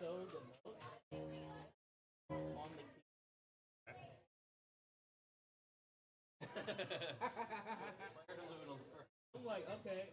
show the notes on the key. I'm like, okay.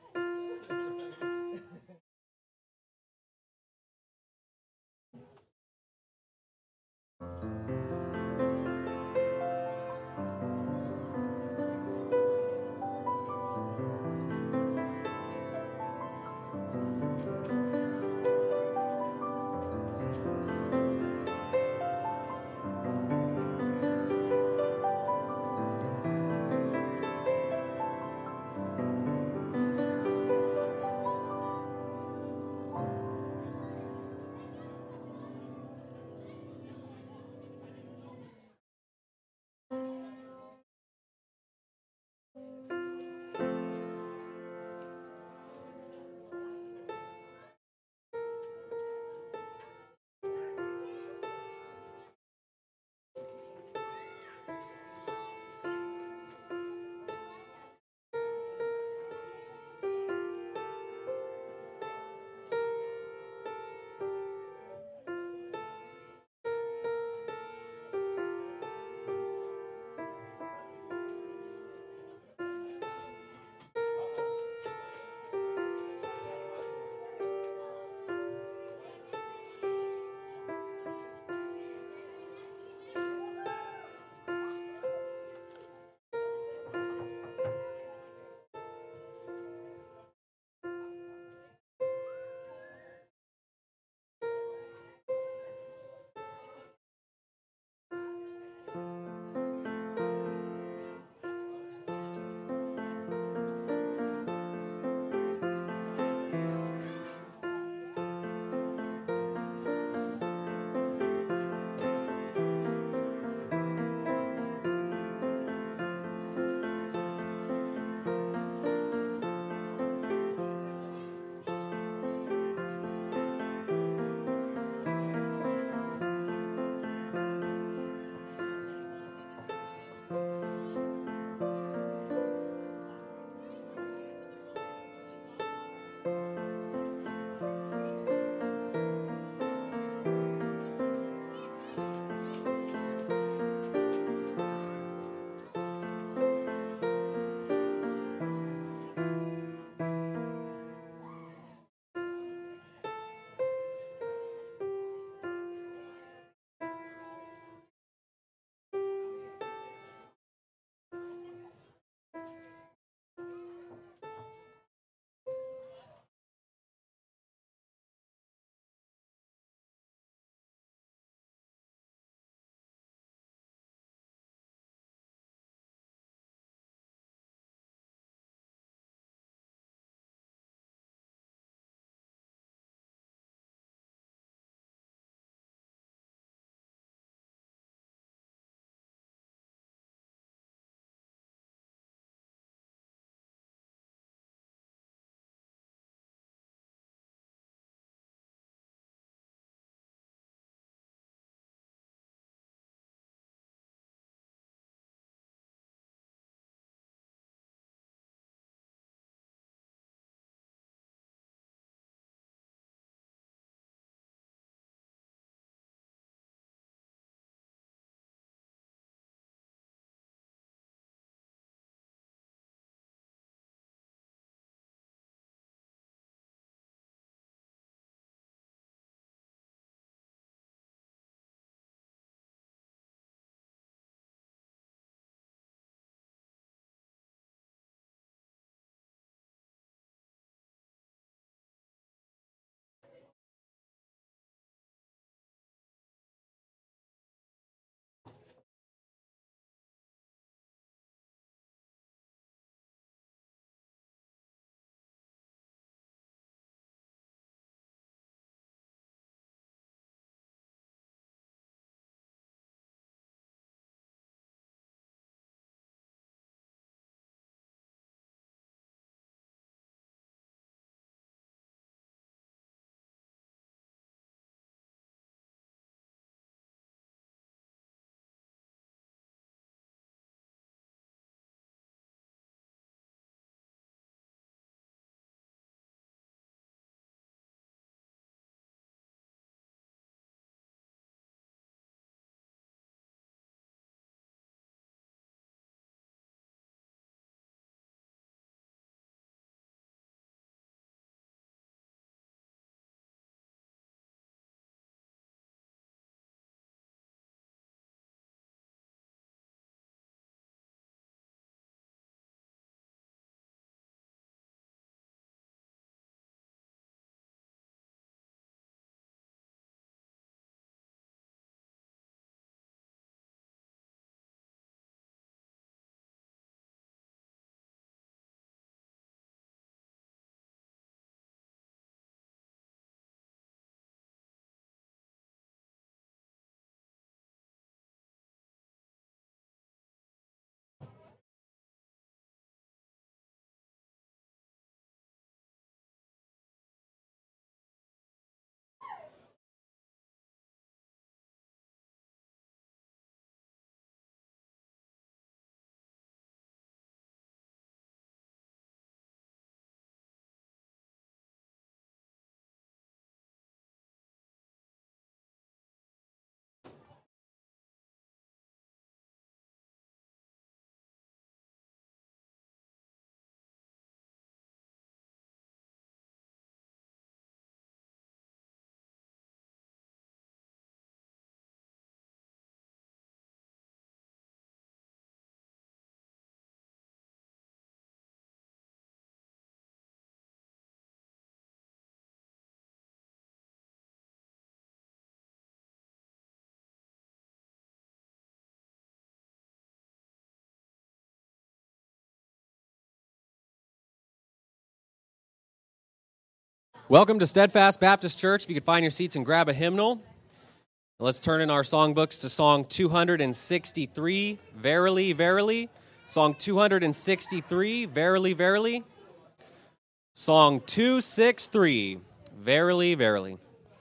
Welcome to Steadfast Baptist Church. If you could find your seats and grab a hymnal. Let's turn in our songbooks to Song 263, Verily, Verily. Song 263, Verily, Verily. Song 263, Verily, Verily.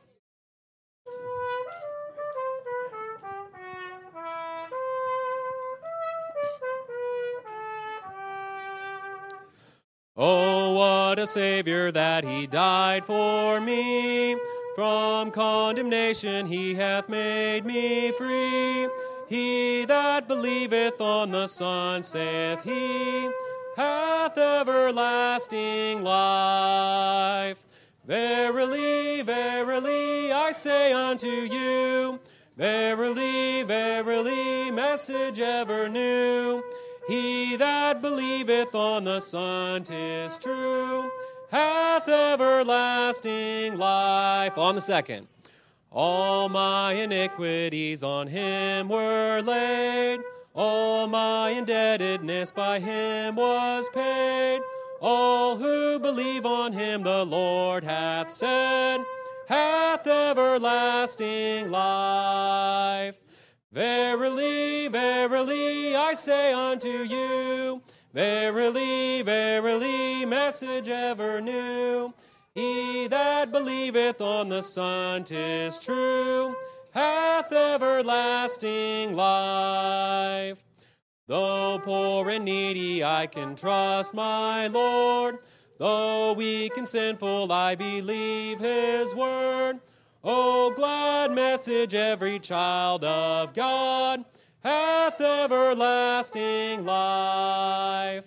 Oh, what a Savior that He died for me. From condemnation He hath made me free. He that believeth on the Son, saith He, hath everlasting life. Verily, verily, I say unto you, verily, verily, message ever new. He that believeth on the Son, 'tis true, hath everlasting life. On the second. All my iniquities on Him were laid. All my indebtedness by Him was paid. All who believe on Him, the Lord hath said, hath everlasting life. Verily, verily, I say unto you, verily, verily, message ever new. He that believeth on the Son, 'tis true, hath everlasting life. Though poor and needy, I can trust my Lord. Though weak and sinful, I believe His word. O glad message, every child of God hath everlasting life.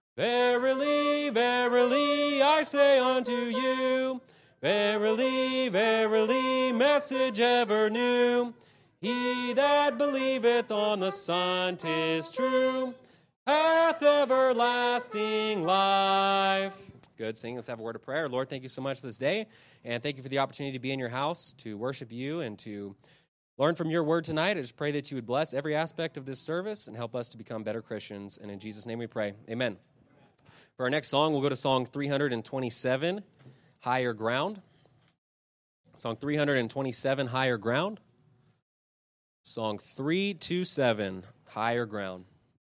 Verily, verily, I say unto you, verily, verily, message ever new. He that believeth on the Son, 'tis true, hath everlasting life. Good singing. Let's have a word of prayer. Lord, thank you so much for this day, and thank you for the opportunity to be in your house, to worship you, and to learn from your word tonight. I just pray that you would bless every aspect of this service and help us to become better Christians. And in Jesus' name we pray. Amen. For our next song, we'll go to Song 327, Higher Ground. Song 327, Higher Ground. Song 327, Higher Ground.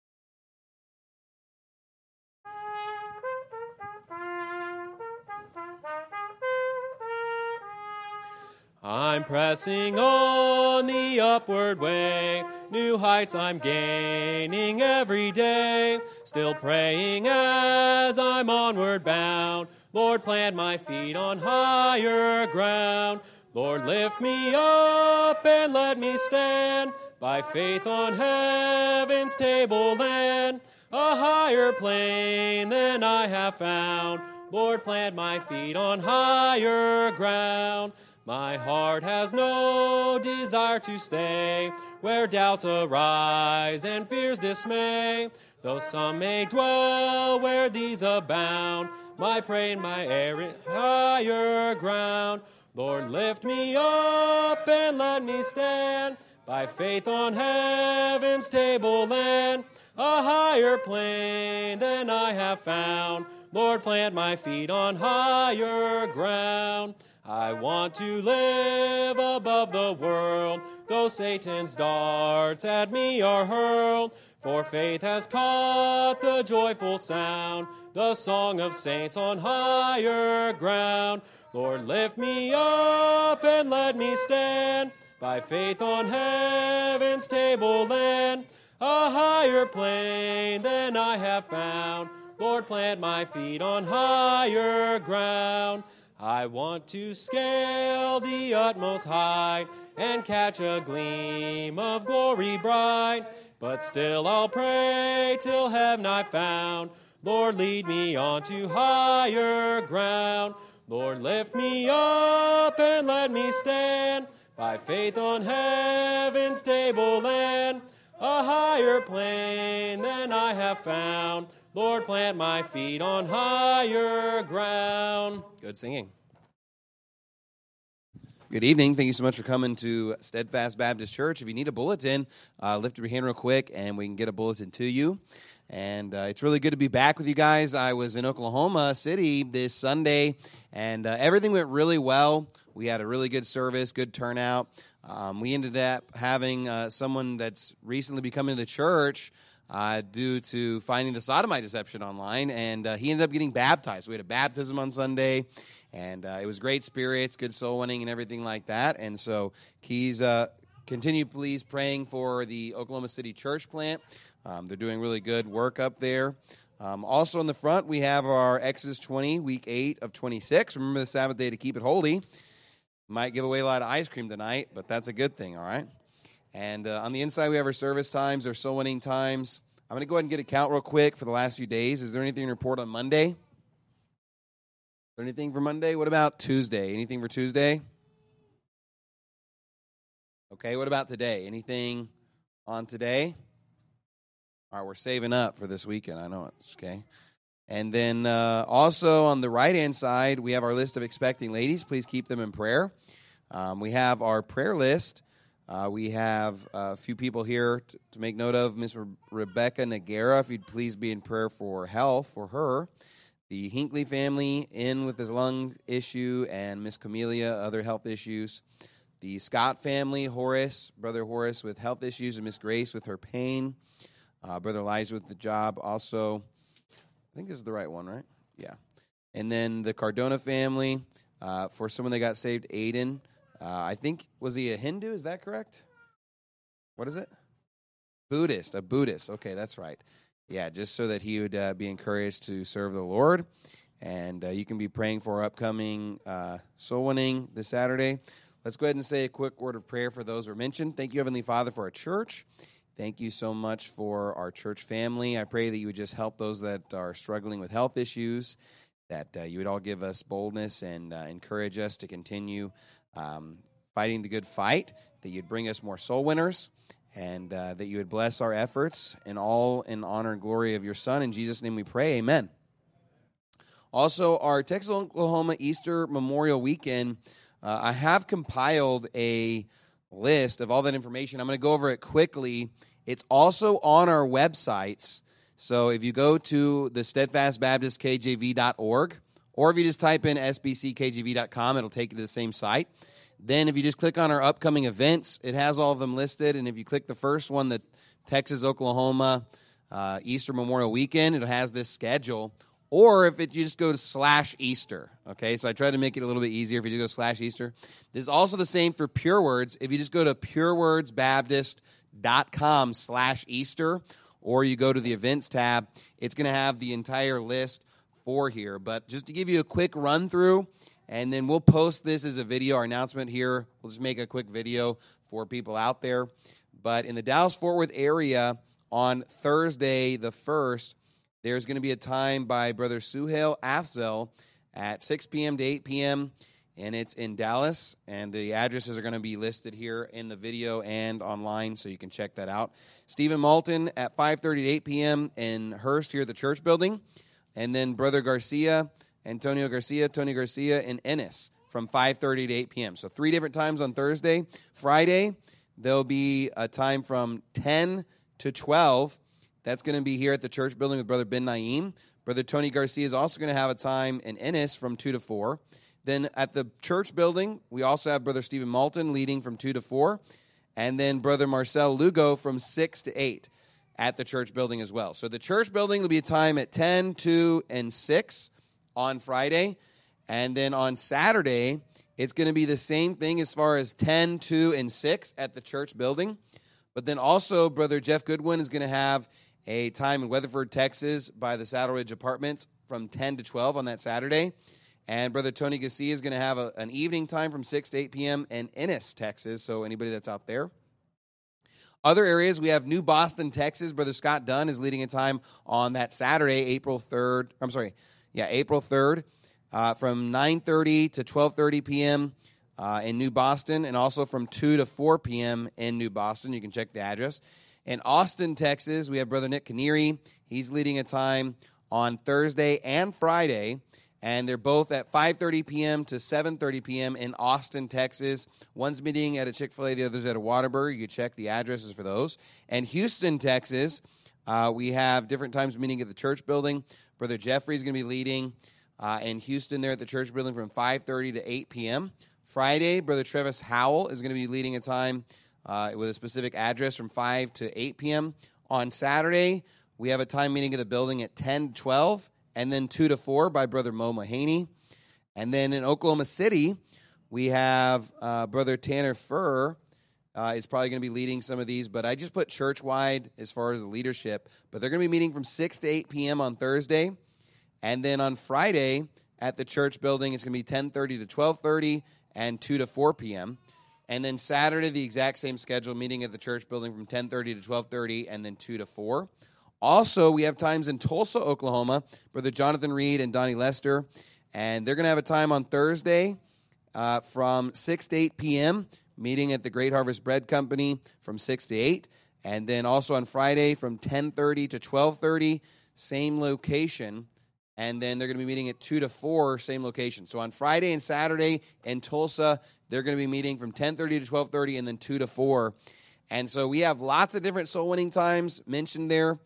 I'm pressing on the upward way, new heights I'm gaining every day, still praying as I'm onward bound. Lord, plant my feet on higher ground. Lord, lift me up and let me stand by faith on heaven's tableland, a higher plane than I have found. Lord, plant my feet on higher ground. My heart has no desire to stay where doubts arise and fears dismay. Though some may dwell where these abound, my prey and my errant higher ground. Lord, lift me up and let me stand by faith on heaven's tableland, a higher plane than I have found. Lord, plant my feet on higher ground. I want to live above the world, though Satan's darts at me are hurled. For faith has caught the joyful sound, the song of saints on higher ground. Lord, lift me up and let me stand by faith on heaven's tableland, a higher plane than I have found. Lord, plant my feet on higher ground. I want to scale the utmost height and catch a gleam of glory bright. But still I'll pray till heaven I found. Lord, lead me on to higher ground. Lord, lift me up and let me stand by faith on heaven's tableland, a higher plane than I have found. Lord, plant my feet on higher ground. Good singing. Good evening. Thank you so much for coming to Steadfast Baptist Church. If you need a bulletin, lift your hand real quick and we can get a bulletin to you. And it's really good to be back with you guys. I was in Oklahoma City this Sunday, and everything went really well. We had a really good service, good turnout. We ended up having someone that's recently become in the church due to finding the sodomite deception online, and he ended up getting baptized. We had a baptism on Sunday, and it was great spirits, good soul winning, and everything like that. And so Keys, continue please praying for the Oklahoma City church plant. They're doing really good work up there. Also in the front, we have our Exodus 20, week 8 of 26. Remember the Sabbath day to keep it holy. Might give away a lot of ice cream tonight, but that's a good thing, all right? And on the inside, we have our service times, our soul winning times. I'm going to go ahead and get a count real quick for the last few days. Is there anything to report on Monday? Is there anything for Monday? What about Tuesday? Anything for Tuesday? Okay, what about today? Anything on today? All right, we're saving up for this weekend. I know it's okay. And then also on the right-hand side, we have our list of expecting ladies. Please keep them in prayer. We have our prayer list. We have a few people here to make note of. Miss Rebecca Nagara, if you'd please be in prayer for health for her. The Hinckley family in with his lung issue, and Miss Camelia, other health issues. The Scott family, Brother Horace with health issues, and Miss Grace with her pain. Brother Elijah with the job. Also, I think this is the right one, right? Yeah. And then the Cardona family, for someone that got saved, Aiden. I think, was he a Hindu? Is that correct? What is it? A Buddhist. Okay, that's right. Yeah, just so that he would be encouraged to serve the Lord. And you can be praying for our upcoming soul winning this Saturday. Let's go ahead and say a quick word of prayer for those who are mentioned. Thank you, Heavenly Father, for our church. Thank you so much for our church family. I pray that you would just help those that are struggling with health issues, that you would all give us boldness and encourage us to continue fighting the good fight, that you'd bring us more soul winners, and that you would bless our efforts, and all in honor and glory of your Son. In Jesus' name we pray, amen. Also, our Texas Oklahoma Easter Memorial Weekend, I have compiled a list of all that information. I'm going to go over it quickly. It's also on our websites. So if you go to the steadfastbaptistkjv.org, or if you just type in sbckjv.com, it'll take you to the same site. Then if you just click on our upcoming events, it has all of them listed. And if you click the first one, the Texas Oklahoma Easter Memorial Weekend, it has this schedule. Or if you just go to /Easter, okay? So I try to make it a little bit easier if you just go /Easter. This is also the same for Pure Words. If you just go to purewordsbaptist.com/Easter, or you go to the events tab, it's going to have the entire list for here. But just to give you a quick run through, and then we'll post this as a video, our announcement here. We'll just make a quick video for people out there. But in the Dallas-Fort Worth area on Thursday the 1st, there's going to be a time by Brother Suhail Afzel at 6 p.m. to 8 p.m., and it's in Dallas, and the addresses are going to be listed here in the video and online, so you can check that out. Stephen Malton at 5:30 to 8 p.m. in Hurst here at the church building, and then Brother Garcia, Tony Garcia in Ennis from 5:30 to 8 p.m. So 3 different times on Thursday. Friday, there'll be a time from 10 to 12. That's going to be here at the church building with Brother Ben Naim. Brother Tony Garcia is also going to have a time in Ennis from 2 to 4. Then at the church building, we also have Brother Stephen Malton leading from 2 to 4. And then Brother Marcel Lugo from 6 to 8 at the church building as well. So the church building will be a time at 10, 2, and 6 on Friday. And then on Saturday, it's going to be the same thing as far as 10, 2, and 6 at the church building. But then also, Brother Jeff Goodwin is going to have a time in Weatherford, Texas by the Saddle Ridge Apartments from 10 to 12 on that Saturday. And Brother Tony Garcia is going to have an evening time from 6 to 8 p.m. in Ennis, Texas, so anybody that's out there. Other areas, we have New Boston, Texas. Brother Scott Dunn is leading a time on that Saturday, April 3rd, from 9:30 to 12:30 p.m. In New Boston, and also from 2 to 4 p.m. in New Boston. You can check the address. In Austin, Texas, we have Brother Nick Canary. He's leading a time on Thursday and Friday, and they're both at 5:30 p.m. to 7:30 p.m. in Austin, Texas. One's meeting at a Chick-fil-A, the other's at a Whataburger. You can check the addresses for those. And Houston, Texas, We have different times meeting at the church building. Brother Jeffrey's going to be leading in Houston there at the church building from 5:30 to 8 p.m. Friday, Brother Travis Howell is going to be leading a time with a specific address from 5 to 8 p.m. On Saturday, we have a time meeting at the building at 10 to 12, and then 2 to 4 by Brother Mo Mahaney. And then in Oklahoma City, we have Brother Tanner Furr is probably going to be leading some of these, but I just put church-wide as far as the leadership. But they're going to be meeting from 6 to 8 p.m. on Thursday. And then on Friday at the church building, it's going to be 10:30 to 12:30 and 2 to 4 p.m. And then Saturday, the exact same schedule, meeting at the church building from 10:30 to 12:30 and then 2 to 4. Also, we have times in Tulsa, Oklahoma, Brother Jonathan Reed and Donnie Lester. And they're going to have a time on Thursday from 6 to 8 p.m., meeting at the Great Harvest Bread Company from 6 to 8. And then also on Friday from 10:30 to 12:30, same location. And then they're going to be meeting at 2 to 4, same location. So on Friday and Saturday in Tulsa, they're going to be meeting from 10:30 to 12:30 and then 2 to 4. And so we have lots of different soul winning times mentioned there.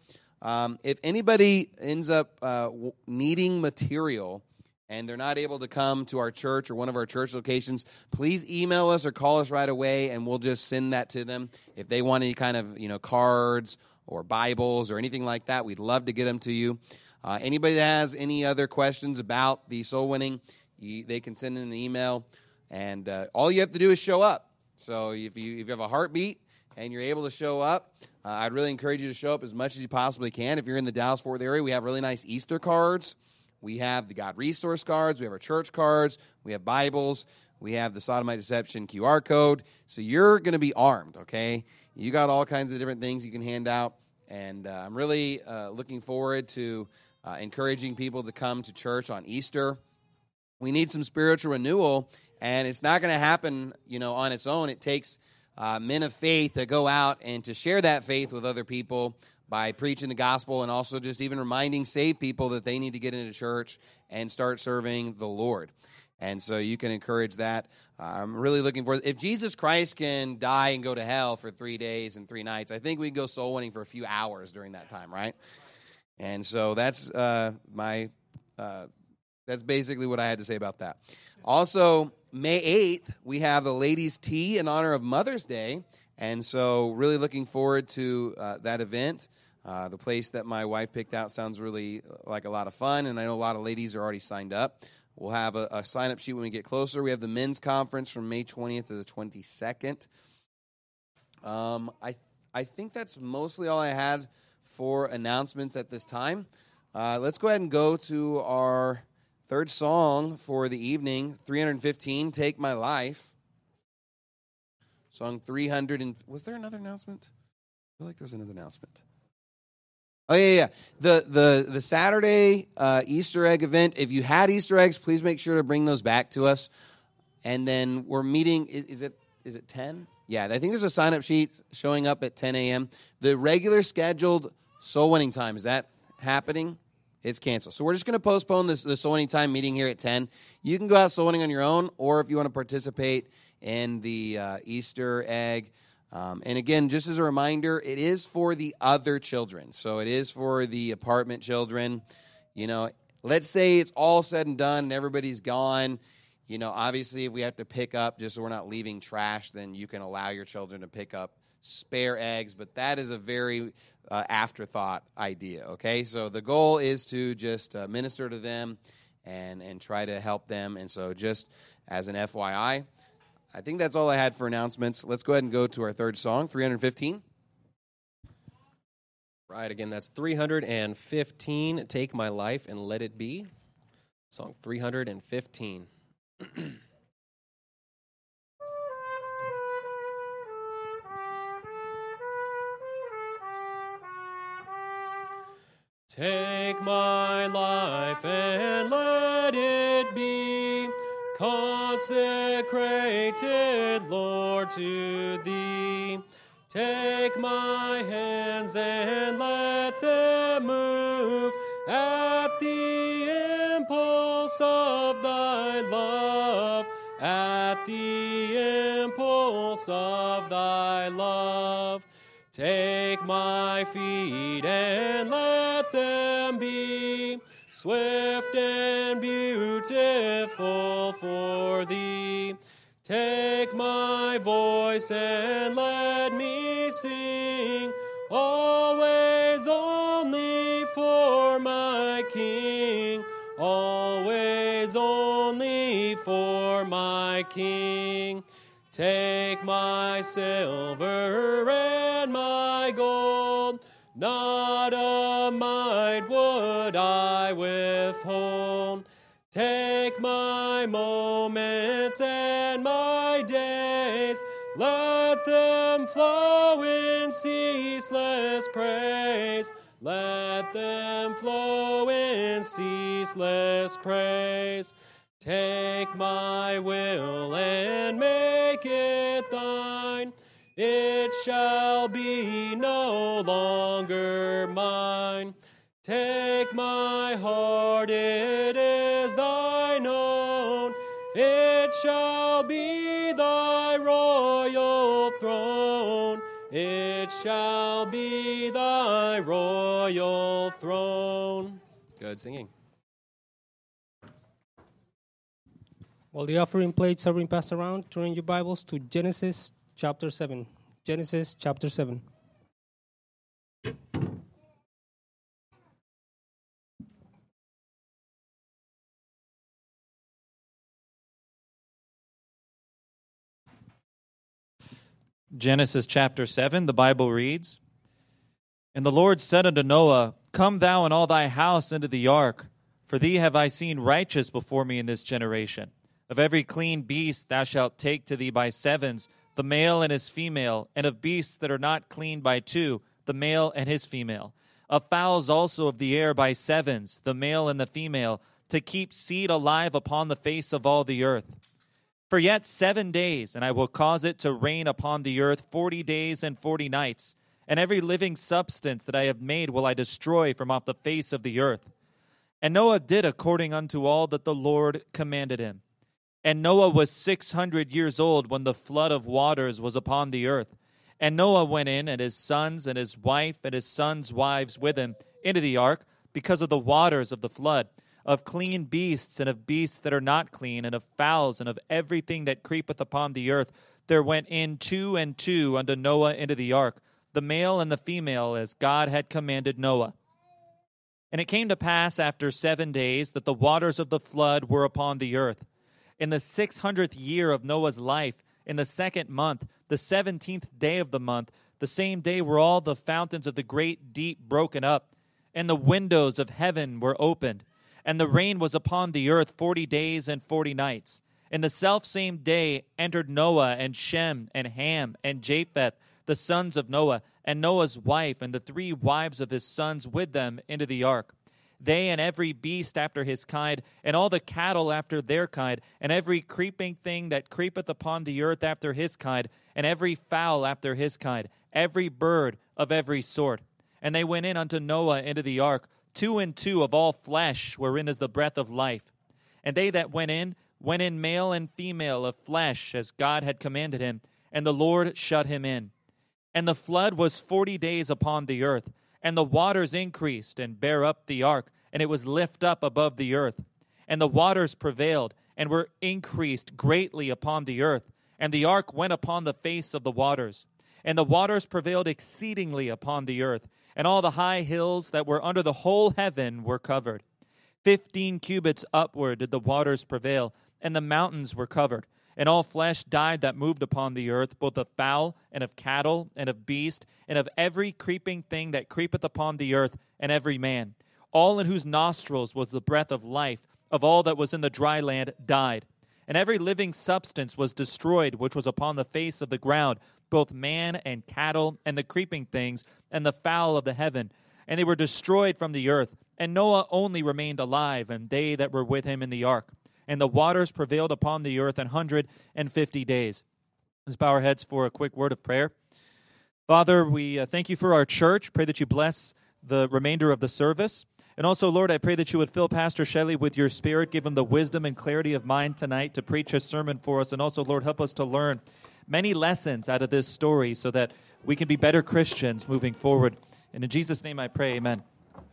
If anybody ends up needing material and they're not able to come to our church or one of our church locations, please email us or call us right away, and we'll just send that to them. If they want any kind of cards or Bibles or anything like that, we'd love to get them to you. Anybody that has any other questions about the soul winning, they can send in an email, and all you have to do is show up. So if you have a heartbeat and you're able to show up, I'd really encourage you to show up as much as you possibly can. If you're in the Dallas-Fort Worth area, we have really nice Easter cards. We have the God Resource cards. We have our church cards. We have Bibles. We have the Sodomite Deception QR code. So you're going to be armed, okay? You got all kinds of different things you can hand out. And I'm really looking forward to encouraging people to come to church on Easter. We need some spiritual renewal, and it's not going to happen, on its own. It takes men of faith to go out and to share that faith with other people by preaching the gospel, and also just even reminding saved people that they need to get into church and start serving the Lord. And so you can encourage that. I'm really looking forward. If Jesus Christ can die and go to hell for 3 days and 3 nights, I think we can go soul winning for a few hours during that time, right? And so that's that's basically what I had to say about that. Also, May 8th, we have the ladies' tea in honor of Mother's Day. And so really looking forward to that event. The place that my wife picked out sounds really like a lot of fun, and I know a lot of ladies are already signed up. We'll have a sign-up sheet when we get closer. We have the men's conference from May 20th to the 22nd. I think that's mostly all I had for announcements at this time. Let's go ahead and go to our third song for the evening, 315, Take My Life. Song 300 and... Was there another announcement? I feel like there was another announcement. Oh, yeah. The Saturday Easter egg event, if you had Easter eggs, please make sure to bring those back to us. And then we're meeting, is it 10? Yeah, I think there's a sign-up sheet showing up at 10 a.m. The regular scheduled soul winning time, is that happening? It's canceled. So we're just going to postpone the soul winning time meeting here at 10. You can go out soul winning on your own, or if you want to participate in the Easter egg. And again, just as a reminder, it is for the other children. So it is for the apartment children. Let's say it's all said and done and everybody's gone. Obviously, if we have to pick up, just so we're not leaving trash, then you can allow your children to pick up spare eggs. But that is a very afterthought idea, okay? So the goal is to just minister to them and try to help them. And so just as an FYI, I think that's all I had for announcements. Let's go ahead and go to our third song, 315. Right, again, that's 315, Take My Life and Let It Be. Song 315. Take my life and let it be consecrated, Lord, to Thee. Take my hands and let them move at the impulse of Thy love, at the impulse of Thy love. Take my feet and let them be swift and beautiful for thee. Take my voice and let me sing, always only for my King, always only for my King. Take my silver and my gold, not a mite would I withhold. Take my moments and my days, let them flow in ceaseless praise. Let them flow in ceaseless praise. Take my will and make it thine. It shall be no longer mine. Take my heart, it is thine own. It shall be thy royal throne. It shall be thy royal throne. Good singing. While the offering plates are being passed around, turn your Bibles to Genesis chapter 7. Genesis chapter 7. Genesis chapter 7, the Bible reads, And the Lord said unto Noah, Come thou and all thy house into the ark, for thee have I seen righteous before me in this generation. Of every clean beast thou shalt take to thee by sevens, the male and his female, and of beasts that are not clean by two, the male and his female. Of fowls also of the air by sevens, the male and the female, to keep seed alive upon the face of all the earth. For yet 7 days, and I will cause it to rain upon the earth 40 days and 40 nights, and every living substance that I have made will I destroy from off the face of the earth. And Noah did according unto all that the Lord commanded him. And Noah was 600 years old when the flood of waters was upon the earth. And Noah went in, and his sons and his wife and his sons' wives with him, into the ark, because of the waters of the flood, of clean beasts and of beasts that are not clean, and of fowls and of everything that creepeth upon the earth. There went in 2 and 2 unto Noah into the ark, the male and the female, as God had commanded Noah. And it came to pass after 7 days that the waters of the flood were upon the earth. In the 600th year of Noah's life, in the 2nd month, the 17th day of the month, the same day were all the fountains of the great deep broken up, and the windows of heaven were opened. And the rain was upon the earth 40 days and 40 nights. In the selfsame day entered Noah and Shem and Ham and Japheth, the sons of Noah, and Noah's wife, and the 3 wives of his sons with them into the ark. They and every beast after his kind, and all the cattle after their kind, and every creeping thing that creepeth upon the earth after his kind, and every fowl after his kind, every bird of every sort. And they went in unto Noah into the ark, 2 and 2 of all flesh, wherein is the breath of life. And they that went in male and female of flesh, as God had commanded him, and the Lord shut him in. And the flood was 40 days upon the earth, and the waters increased and bare up the ark, and it was lift up above the earth. And the waters prevailed, and were increased greatly upon the earth, and the ark went upon the face of the waters. And the waters prevailed exceedingly upon the earth, and all the high hills that were under the whole heaven were covered. 15 cubits upward did the waters prevail, and the mountains were covered. And all flesh died that moved upon the earth, both of fowl, and of cattle, and of beast, and of every creeping thing that creepeth upon the earth, and every man. All in whose nostrils was the breath of life, of all that was in the dry land, died. And every living substance was destroyed, which was upon the face of the ground, both man and cattle, and the creeping things, and the fowl of the heaven. And they were destroyed from the earth. And Noah only remained alive, and they that were with him in the ark. And the waters prevailed upon the earth 150 days. Let's bow our heads for a quick word of prayer. Father, we thank you for our church. Pray that you bless the remainder of the service. And also, Lord, I pray that you would fill Pastor Shelley with your spirit, give him the wisdom and clarity of mind tonight to preach his sermon for us. And also, Lord, help us to learn many lessons out of this story so that we can be better Christians moving forward. And in Jesus' name I pray, amen.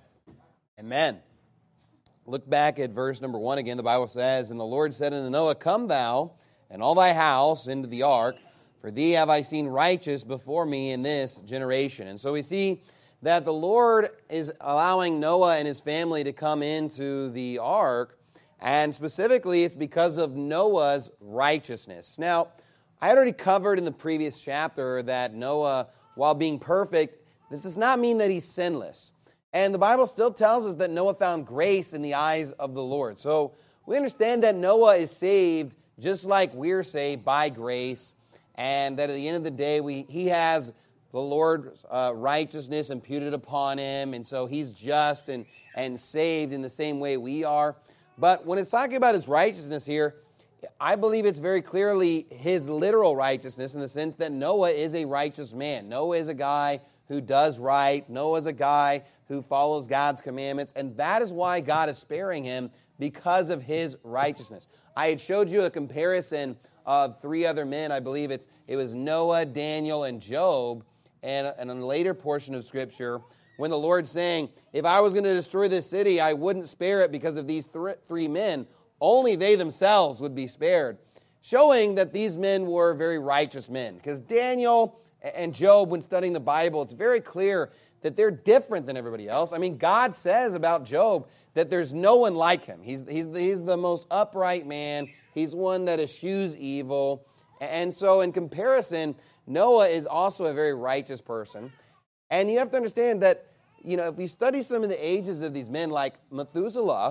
Amen. Look back at verse number 1 again. The Bible says, "And the Lord said unto Noah, Come thou and all thy house into the ark, for thee have I seen righteous before me in this generation." And so we see that the Lord is allowing Noah and his family to come into the ark, and specifically it's because of Noah's righteousness. Now, I had already covered in the previous chapter that Noah, while being perfect, this does not mean that he's sinless. And the Bible still tells us that Noah found grace in the eyes of the Lord. So we understand that Noah is saved just like we're saved by grace, and that at the end of the day, he has the Lord's righteousness imputed upon him, and so he's just and saved in the same way we are. But when it's talking about his righteousness here, I believe it's very clearly his literal righteousness in the sense that Noah is a righteous man. Noah is a guy who does right. Noah is a guy who follows God's commandments, and that is why God is sparing him, because of his righteousness. I had showed you a comparison of 3 other men. I believe it was Noah, Daniel, and Job. And in a later portion of Scripture, when the Lord's saying, if I was going to destroy this city, I wouldn't spare it because of these 3 men. Only they themselves would be spared. Showing that these men were very righteous men. Because Daniel and Job, when studying the Bible, it's very clear that they're different than everybody else. I mean, God says about Job that there's no one like him. He's the most upright man. He's one that eschews evil. And so in comparison, Noah is also a very righteous person. And you have to understand that, if you study some of the ages of these men, like Methuselah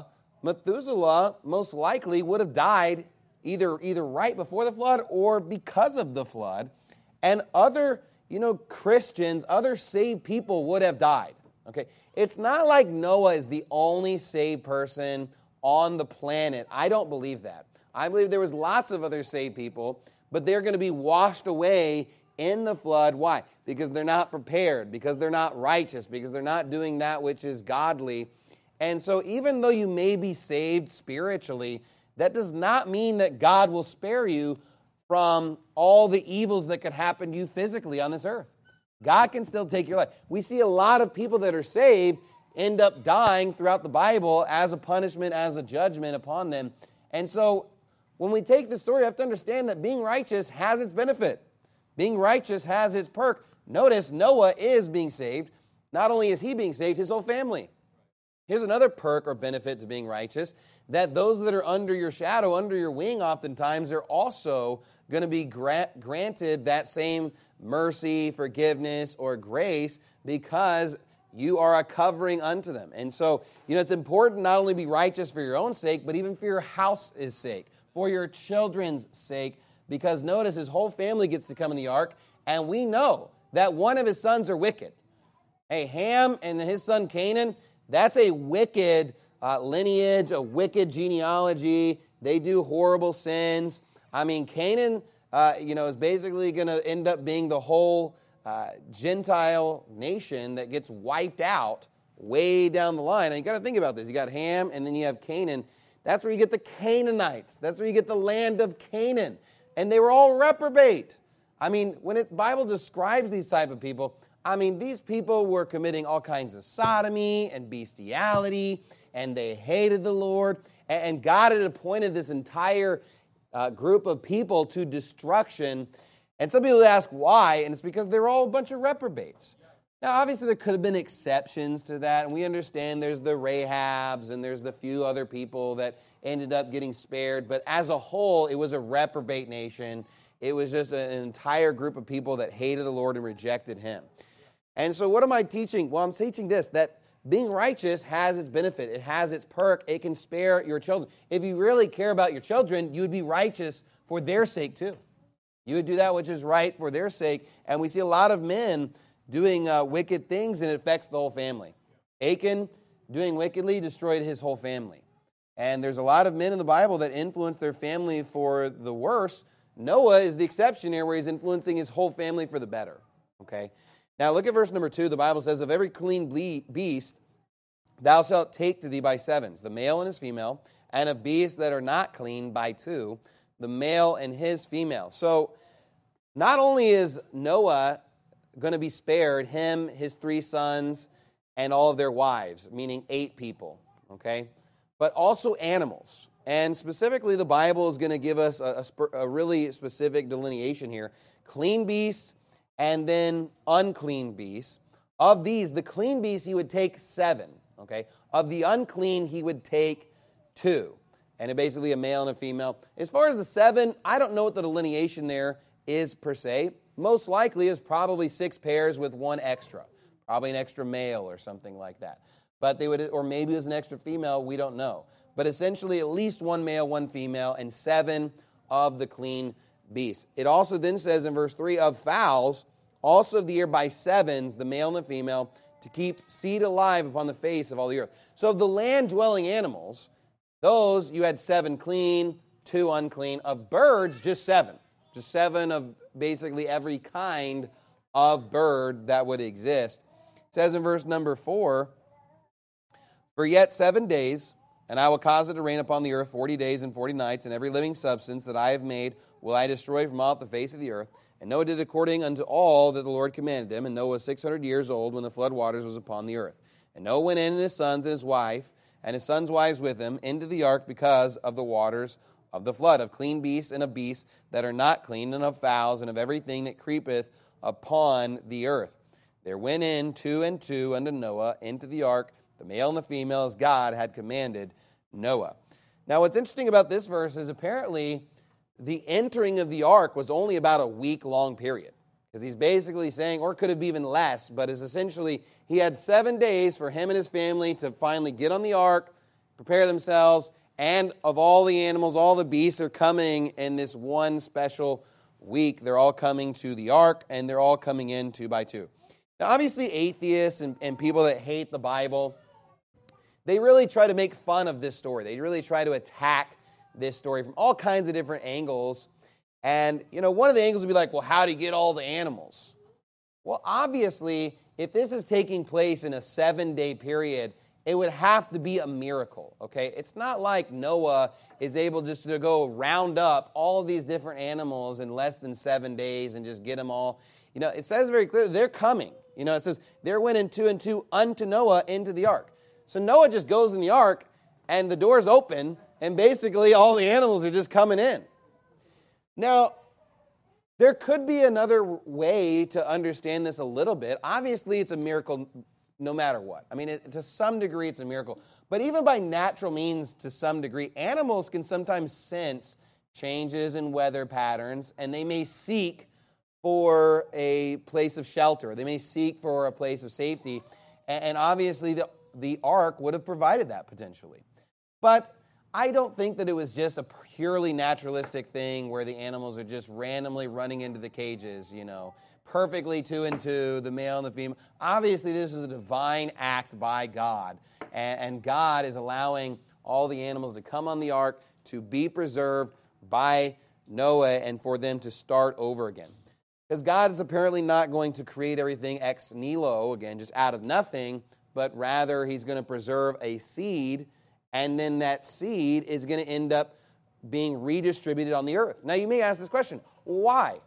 most likely would have died either right before the flood or because of the flood. And other, Christians, other saved people would have died. Okay? It's not like Noah is the only saved person on the planet. I don't believe that. I believe there was lots of other saved people, but they're going to be washed away in the flood. Why? Because they're not prepared, because they're not righteous, because they're not doing that which is godly. And so even though you may be saved spiritually, that does not mean that God will spare you from all the evils that could happen to you physically on this earth. God can still take your life. We see a lot of people that are saved end up dying throughout the Bible as a punishment, as a judgment upon them. And so when we take this story, you have to understand that being righteous has its benefit. Being righteous has its perk. Notice Noah is being saved. Not only is he being saved, his whole family. Here's another perk or benefit to being righteous, that those that are under your shadow, under your wing oftentimes, are also going to be granted that same mercy, forgiveness, or grace because you are a covering unto them. And so, it's important not only be righteous for your own sake, but even for your house's sake, for your children's sake, because notice his whole family gets to come in the ark, and we know that one of his sons are wicked. Hey, Ham and his son Canaan, that's a wicked lineage, a wicked genealogy. They do horrible sins. I mean, Canaan, is basically going to end up being the whole Gentile nation that gets wiped out way down the line. And you got to think about this. You got Ham, and then you have Canaan. That's where you get the Canaanites. That's where you get the land of Canaan. And they were all reprobate. I mean, when the Bible describes these type of people, these people were committing all kinds of sodomy and bestiality, and they hated the Lord. And God had appointed this entire group of people to destruction. And some people ask why, and it's because they're all a bunch of reprobates. Now, obviously, there could have been exceptions to that, and we understand there's the Rahabs and there's the few other people that ended up getting spared. But as a whole, it was a reprobate nation. It was just an entire group of people that hated the Lord and rejected Him. And so what am I teaching? Well, I'm teaching this, that being righteous has its benefit. It has its perk. It can spare your children. If you really care about your children, you would be righteous for their sake too. You would do that which is right for their sake. And we see a lot of men doing wicked things, and it affects the whole family. Achan, doing wickedly, destroyed his whole family. And there's a lot of men in the Bible that influence their family for the worse. Noah is the exception here, where he's influencing his whole family for the better. Okay? Now look at verse number 2. The Bible says, of every clean beast thou shalt take to thee by sevens, the male and his female, and of beasts that are not clean by 2, the male and his female. So not only is Noah going to be spared, him, his 3 sons, and all of their wives, meaning 8 people, okay? But also animals. And specifically, the Bible is going to give us a really specific delineation here. Clean beasts and then unclean beasts. Of these, the clean beasts, he would take 7, okay? Of the unclean, he would take 2. And basically a male and a female. As far as the 7, I don't know what the delineation there is per se. Most likely is probably 6 pairs with 1 extra. Probably an extra male or something like that. But they would, or maybe it was an extra female, we don't know. But essentially at least 1 male, 1 female, and 7 of the clean beasts. It also then says in verse 3, of fowls, also of the year by 7s, the male and the female, to keep seed alive upon the face of all the earth. So of the land-dwelling animals, those you had 7 clean, 2 unclean. Of birds, just 7. Just 7 of basically every kind of bird that would exist. It says in verse number 4, for yet 7 days, and I will cause it to rain upon the earth 40 days and 40 nights, and every living substance that I have made will I destroy from off the face of the earth. And Noah did according unto all that the Lord commanded him. And Noah was 600 years old when the flood waters was upon the earth. And Noah went in, and his sons and his wife, and his sons' wives with him, into the ark because of the waters of the flood, of clean beasts and of beasts that are not clean, and of fowls, and of everything that creepeth upon the earth. There went in 2 and 2 unto Noah into the ark, the male and the female, as God had commanded Noah. Now, what's interesting about this verse is apparently the entering of the ark was only about a week-long period. Because he's basically saying, or it could have been even less, but is essentially, he had 7 days for him and his family to finally get on the ark, prepare themselves, and of all the animals, all the beasts are coming in this one special week. They're all coming to the ark, and they're all coming in 2 by 2. Now, obviously, atheists and people that hate the Bible, they really try to make fun of this story. They really try to attack this story from all kinds of different angles. And, one of the angles would be like, well, how do you get all the animals? Well, obviously, if this is taking place in a 7-day period, it would have to be a miracle, okay? It's not like Noah is able just to go round up all of these different animals in less than 7 days and just get them all. It says very clearly, they're coming. It says, there went in 2 and 2 unto Noah into the ark. So Noah just goes in the ark, and the doors open, and basically all the animals are just coming in. Now, there could be another way to understand this a little bit. Obviously, it's a miracle no matter what. I mean, to some degree, it's a miracle. But even by natural means, to some degree, animals can sometimes sense changes in weather patterns, and they may seek for a place of shelter. They may seek for a place of safety. And obviously, the ark would have provided that potentially. But I don't think that it was just a purely naturalistic thing where the animals are just randomly running into the cages, perfectly 2 and 2, the male and the female. Obviously, this is a divine act by God. And God is allowing all the animals to come on the ark to be preserved by Noah and for them to start over again. Because God is apparently not going to create everything ex nihilo, again, just out of nothing, but rather he's going to preserve a seed, and then that seed is going to end up being redistributed on the earth. Now, you may ask this question, why?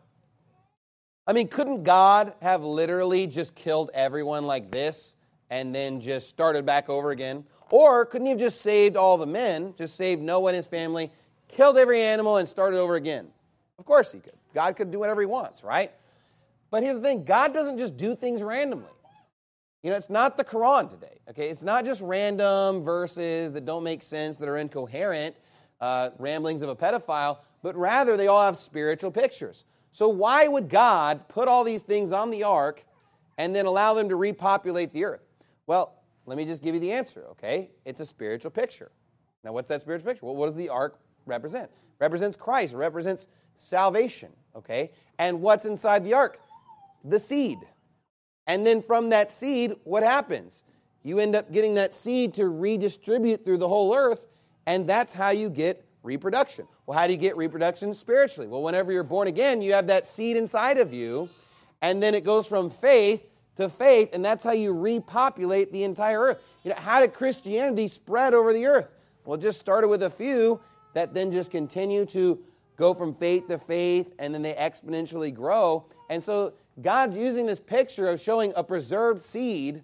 I mean, couldn't God have literally just killed everyone like this and then just started back over again? Or couldn't he have just saved all the men, just saved Noah and his family, killed every animal, and started over again? Of course he could. God could do whatever he wants, right? But here's the thing. God doesn't just do things randomly. It's not the Quran today, okay? It's not just random verses that don't make sense, that are incoherent, ramblings of a pedophile, but rather they all have spiritual pictures. So why would God put all these things on the ark and then allow them to repopulate the earth? Well, let me just give you the answer, okay? It's a spiritual picture. Now, what's that spiritual picture? Well, what does the ark represent? It represents Christ. It represents salvation, okay? And what's inside the ark? The seed. And then from that seed, what happens? You end up getting that seed to redistribute through the whole earth, and that's how you get reproduction. Well, how do you get reproduction spiritually? Well, whenever you're born again, you have that seed inside of you, and then it goes from faith to faith, and that's how you repopulate the entire earth. How did Christianity spread over the earth? Well, it just started with a few that then just continue to go from faith to faith, and then they exponentially grow. And so God's using this picture of showing a preserved seed,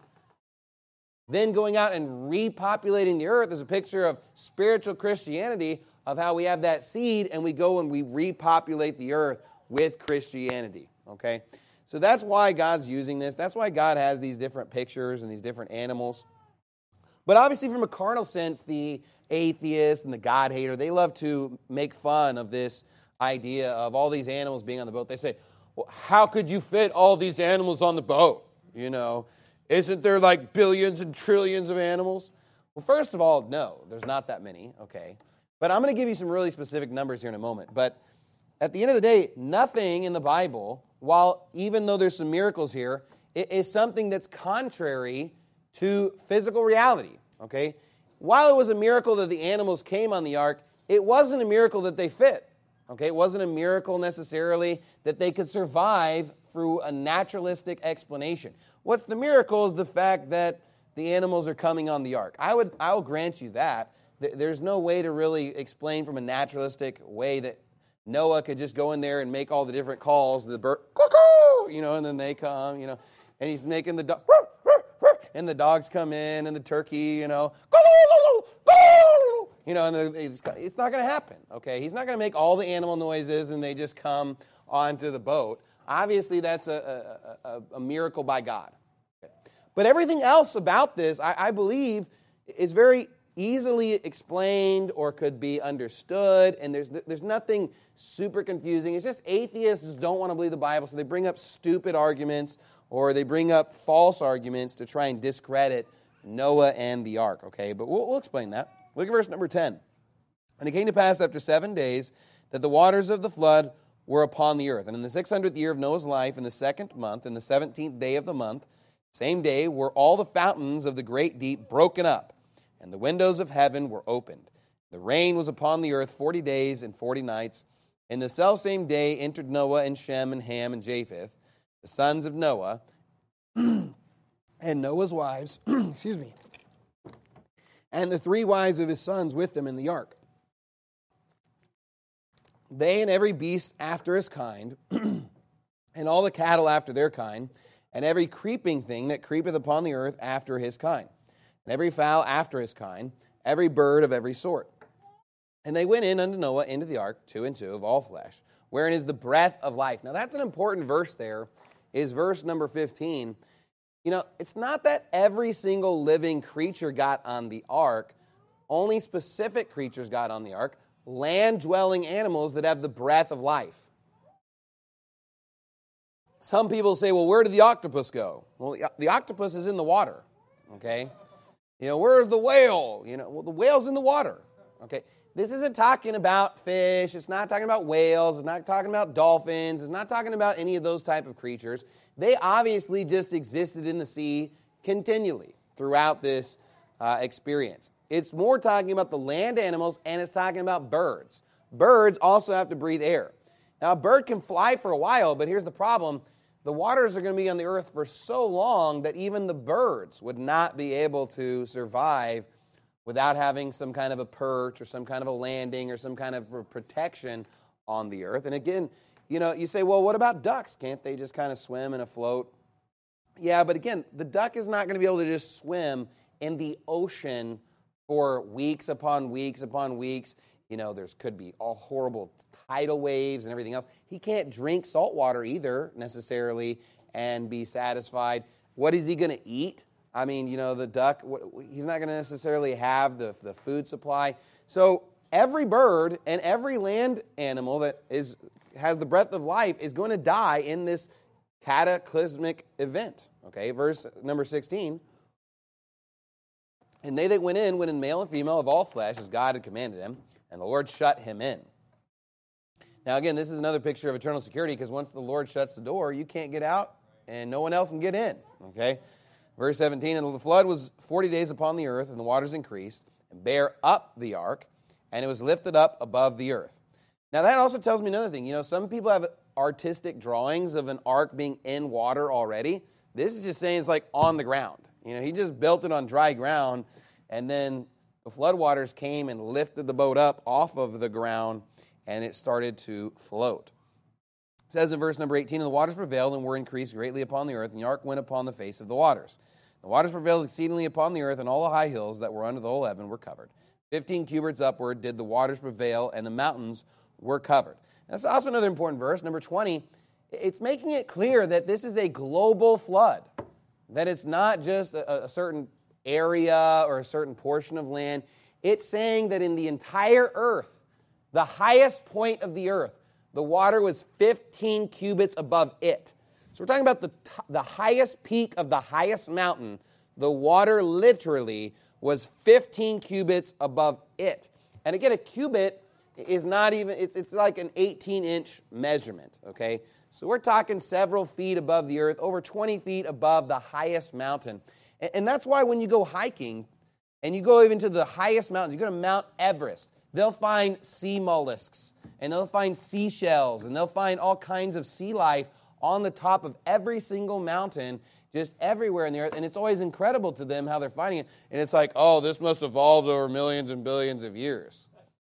then going out and repopulating the earth as a picture of spiritual Christianity, of how we have that seed and we go and we repopulate the earth with Christianity, okay? So that's why God's using this. That's why God has these different pictures and these different animals. But obviously from a carnal sense, the atheist and the God hater, they love to make fun of this idea of all these animals being on the boat. They say, well, how could you fit all these animals on the boat? You know, isn't there like billions and trillions of animals? Well, first of all, no, there's not that many, okay? But I'm going to give you some really specific numbers here in a moment. But at the end of the day, nothing in the Bible, while even though there's some miracles here, it is something that's contrary to physical reality, okay? While it was a miracle that the animals came on the ark, it wasn't a miracle that they fit, okay? It wasn't a miracle necessarily that they could survive through a naturalistic explanation. What's the miracle is the fact that the animals are coming on the ark. I'll grant you that. There's no way to really explain from a naturalistic way that Noah could just go in there and make all the different calls, the bird, cuckoo, you know, and then they come, you know, and he's making the dog, and the dogs come in, and the turkey, you know, you know, and it's not going to happen, okay? He's not going to make all the animal noises and they just come onto the boat. Obviously, that's a miracle by God. Okay. But everything else about this, I believe, is very easily explained or could be understood, and there's nothing super confusing. It's just atheists just don't want to believe the Bible, so they bring up stupid arguments or they bring up false arguments to try and discredit Noah and the ark, okay? But we'll explain that. Look at verse number 10. And it came to pass after 7 days that the waters of the flood were upon the earth. And in the 600th year of Noah's life, in the 2nd month, in the 17th day of the month, same day were all the fountains of the great deep broken up, and the windows of heaven were opened. The rain was upon the earth 40 days and 40 nights. In the selfsame day entered Noah and Shem and Ham and Japheth, the sons of Noah, and Noah's wives, excuse me, and the 3 wives of his sons with them in the ark. They and every beast after his kind, and all the cattle after their kind, and every creeping thing that creepeth upon the earth after his kind, and every fowl after his kind, every bird of every sort. And they went in unto Noah into the ark, 2 and 2 of all flesh, wherein is the breath of life. Now that's an important verse there, is verse number 15. You know, it's not that every single living creature got on the ark. Only specific creatures got on the ark. Land-dwelling animals that have the breath of life. Some people say, well, where did the octopus go? Well, the octopus is in the water, okay? You know, where's the whale? You know, well, the whale's in the water, okay? This isn't talking about fish. It's not talking about whales. It's not talking about dolphins. It's not talking about any of those type of creatures. They obviously just existed in the sea continually throughout this experience. It's more talking about the land animals, and it's talking about birds. Birds also have to breathe air. Now, a bird can fly for a while, but here's the problem. The waters are going to be on the earth for so long that even the birds would not be able to survive without having some kind of a perch or some kind of a landing or some kind of protection on the earth. And again, you know, you say, well, what about ducks? Can't they just kind of swim and afloat? Yeah, but again, the duck is not going to be able to just swim in the ocean for weeks upon weeks upon weeks. You know, could be all horrible tidal waves and everything else. He can't drink salt water either, necessarily, and be satisfied. What is he going to eat? I mean, you know, the duck, he's not going to necessarily have the food supply. So every bird and every land animal that has the breath of life is going to die in this cataclysmic event. Okay, verse number 16. And they that went in male and female of all flesh, as God had commanded them, and the Lord shut him in. Now, again, this is another picture of eternal security, because once the Lord shuts the door, you can't get out, and no one else can get in. Okay? Verse 17, and the flood was 40 days upon the earth, and the waters increased, and bare up the ark, and it was lifted up above the earth. Now, that also tells me another thing. You know, some people have artistic drawings of an ark being in water already. This is just saying it's like on the ground. You know, he just built it on dry ground, and then the floodwaters came and lifted the boat up off of the ground and it started to float. It says in verse number 18, and the waters prevailed and were increased greatly upon the earth, and the ark went upon the face of the waters. The waters prevailed exceedingly upon the earth, and all the high hills that were under the whole heaven were covered. 15 cubits upward did the waters prevail, and the mountains were covered. That's also another important verse, number 20. It's making it clear that this is a global flood, that it's not just a certain area or a certain portion of land. It's saying that in the entire earth, the highest point of the earth, the water was 15 cubits above it. So we're talking about the highest peak of the highest mountain. The water literally was 15 cubits above it. And again, a cubit is not even, it's like an 18-inch measurement, okay? So we're talking several feet above the earth, over 20 feet above the highest mountain. And that's why when you go hiking, and you go even to the highest mountains, you go to Mount Everest, they'll find sea mollusks, and they'll find seashells, and they'll find all kinds of sea life on the top of every single mountain, just everywhere in the earth. And it's always incredible to them how they're finding it. And it's like, oh, this must have evolved over millions and billions of years.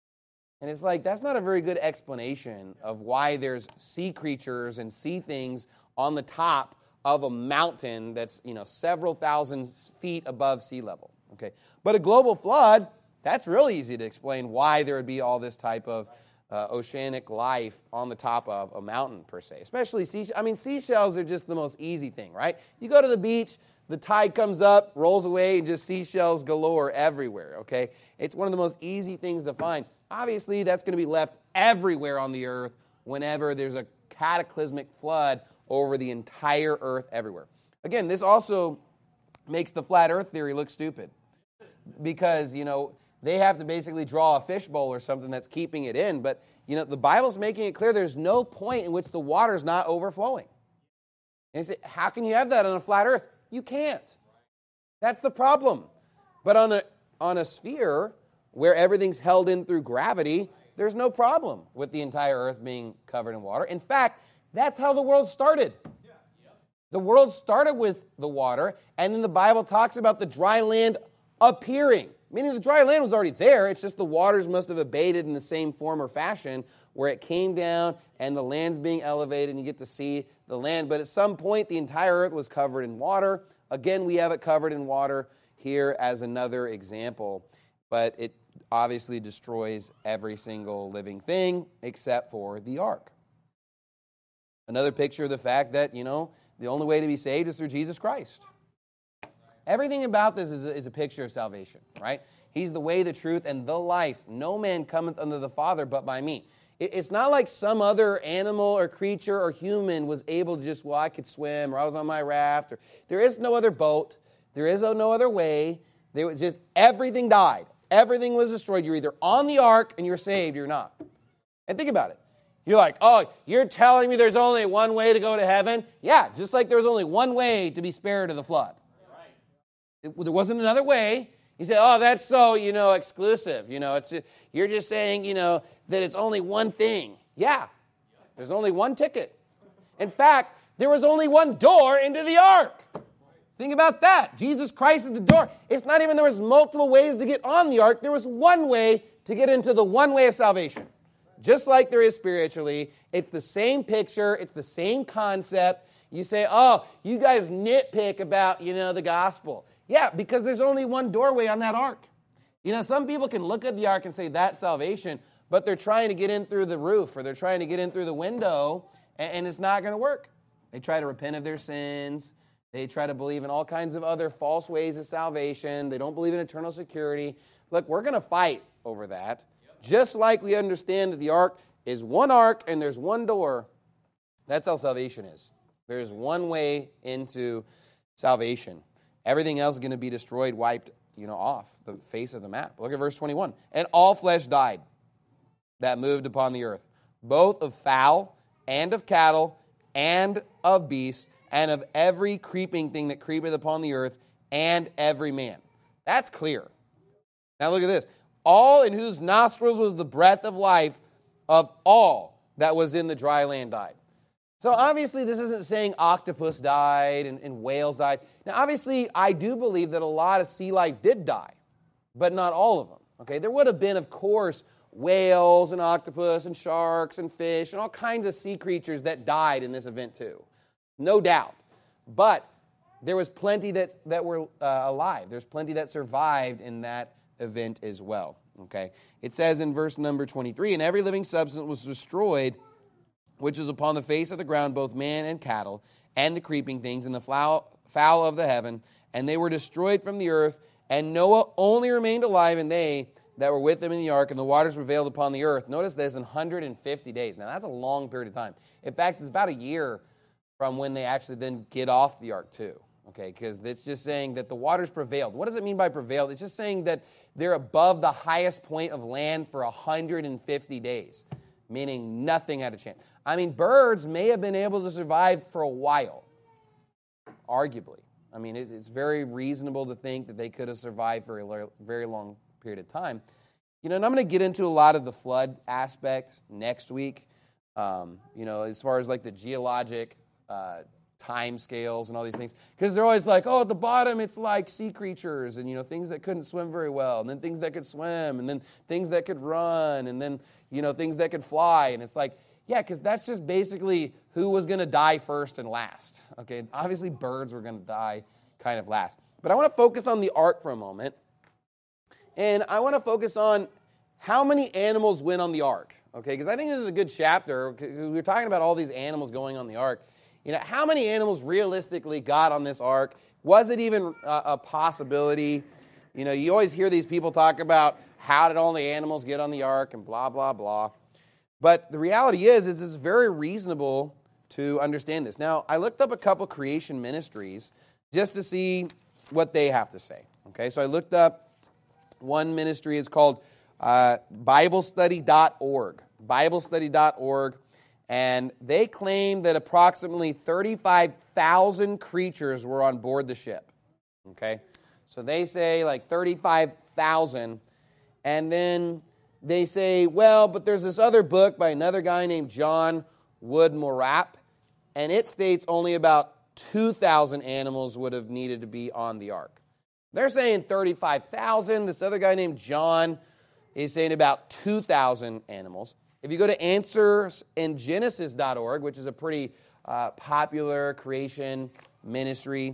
And it's like, that's not a very good explanation of why there's sea creatures and sea things on the top of a mountain that's, several thousand feet above sea level. Okay, but a global flood, that's really easy to explain why there would be all this type of oceanic life on the top of a mountain, per se. Especially seashells are just the most easy thing, right? You go to the beach, the tide comes up, rolls away, and just seashells galore everywhere, okay? It's one of the most easy things to find. Obviously, that's going to be left everywhere on the earth whenever there's a cataclysmic flood over the entire earth everywhere. Again, this also makes the flat earth theory look stupid because, they have to basically draw a fishbowl or something that's keeping it in. But, the Bible's making it clear there's no point in which the water's not overflowing. And you say, how can you have that on a flat earth? You can't. That's the problem. But on a sphere where everything's held in through gravity, there's no problem with the entire earth being covered in water. In fact, that's how the world started. The world started with the water, and then the Bible talks about the dry land appearing. Meaning the dry land was already there, it's just the waters must have abated in the same form or fashion where it came down and the land's being elevated and you get to see the land. But at some point, the entire earth was covered in water. Again, we have it covered in water here as another example. But it obviously destroys every single living thing except for the ark. Another picture of the fact that, the only way to be saved is through Jesus Christ. Everything about this is a picture of salvation, right? He's the way, the truth, and the life. No man cometh unto the Father but by me. It's not like some other animal or creature or human was able to just, I could swim, or I was on my raft. Or there is no other boat. There is no other way. There was just, everything died. Everything was destroyed. You're either on the ark and you're saved, or you're not. And think about it. You're like, oh, you're telling me there's only one way to go to heaven? Yeah, just like there was only one way to be spared of the flood. There wasn't another way. You say, oh, that's so, exclusive. It's just, you're just saying, that it's only one thing. Yeah, there's only one ticket. In fact, there was only one door into the ark. Think about that. Jesus Christ is the door. It's not even there was multiple ways to get on the ark. There was one way to get into the one way of salvation. Just like there is spiritually. It's the same picture. It's the same concept. You say, oh, you guys nitpick about, the gospel. Yeah, because there's only one doorway on that ark. Some people can look at the ark and say that's salvation, but they're trying to get in through the roof or they're trying to get in through the window, and it's not going to work. They try to repent of their sins. They try to believe in all kinds of other false ways of salvation. They don't believe in eternal security. Look, we're going to fight over that. Just like we understand that the ark is one ark and there's one door, that's how salvation is. There's one way into salvation. Everything else is going to be destroyed, wiped, off the face of the map. Look at verse 21. And all flesh died that moved upon the earth, both of fowl and of cattle and of beasts and of every creeping thing that creepeth upon the earth and every man. That's clear. Now look at this. All in whose nostrils was the breath of life of all that was in the dry land died. So obviously this isn't saying octopus died and whales died. Now obviously I do believe that a lot of sea life did die, but not all of them. Okay, there would have been, of course, whales and octopus and sharks and fish and all kinds of sea creatures that died in this event too. No doubt. But there was plenty that were alive. There's plenty that survived in that event as well. Okay. It says in verse number 23, and every living substance was destroyed, which is upon the face of the ground, both man and cattle, and the creeping things, and the fowl of the heaven, and they were destroyed from the earth, and Noah only remained alive, and they that were with him in the ark, and the waters prevailed upon the earth. Notice this, 150 days. Now, that's a long period of time. In fact, it's about a year from when they actually then get off the ark, too. Okay, because it's just saying that the waters prevailed. What does it mean by prevailed? It's just saying that they're above the highest point of land for 150 days, meaning nothing had a chance. I mean, birds may have been able to survive for a while, arguably. I mean, it's very reasonable to think that they could have survived for a very long period of time. You know, and I'm going to get into a lot of the flood aspect next week, as far as like the geologic time scales and all these things, because they're always like, oh, at the bottom it's like sea creatures and things that couldn't swim very well, and then things that could swim, and then things that could run, and then things that could fly. And it's like, yeah, because that's just basically who was going to die first and last. Okay, obviously birds were going to die kind of last. But I want to focus on the ark for a moment, and I want to focus on how many animals went on the ark. Okay, because I think this is a good chapter, because we're talking about all these animals going on the ark. How many animals realistically got on this ark? Was it even a possibility? You always hear these people talk about how did all the animals get on the ark and blah, blah, blah. But the reality is it's very reasonable to understand this. Now, I looked up a couple creation ministries just to see what they have to say. Okay, so I looked up one ministry. It's called BibleStudy.org. BibleStudy.org. And they claim that approximately 35,000 creatures were on board the ship. Okay? So they say like 35,000. And then they say, well, but there's this other book by another guy named John Wood-Morap, and it states only about 2,000 animals would have needed to be on the ark. They're saying 35,000. This other guy named John is saying about 2,000 animals. If you go to AnswersInGenesis.org, which is a pretty popular creation ministry,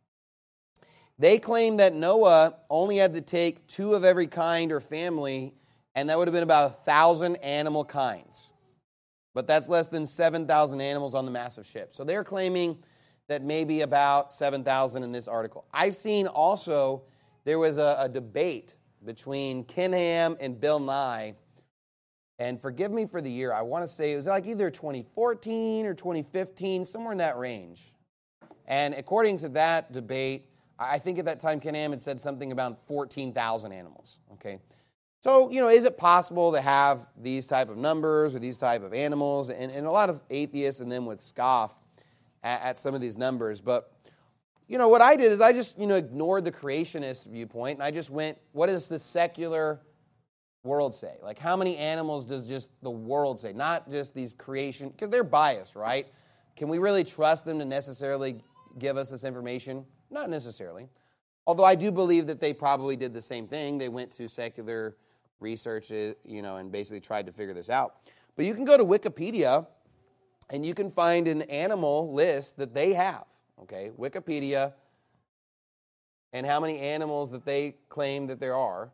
they claim that Noah only had to take 2 of every kind or family, and that would have been about 1,000 animal kinds. But that's less than 7,000 animals on the massive ship. So they're claiming that maybe about 7,000 in this article. I've seen also there was a debate between Ken Ham and Bill Nye. And forgive me for the year, I want to say it was like either 2014 or 2015, somewhere in that range. And according to that debate, I think at that time Ken Ham had said something about 14,000 animals. Okay, so is it possible to have these type of numbers or these type of animals? And a lot of atheists and them would scoff at some of these numbers. But what I did is I just ignored the creationist viewpoint, and I just went, what does the secular world say? Like, how many animals does just the world say? Not just these creation, because they're biased, right? Can we really trust them to necessarily give us this information? Not necessarily. Although I do believe that they probably did the same thing. They went to secular research, and basically tried to figure this out. But you can go to Wikipedia, and you can find an animal list that they have. Okay, Wikipedia, and how many animals that they claim that there are.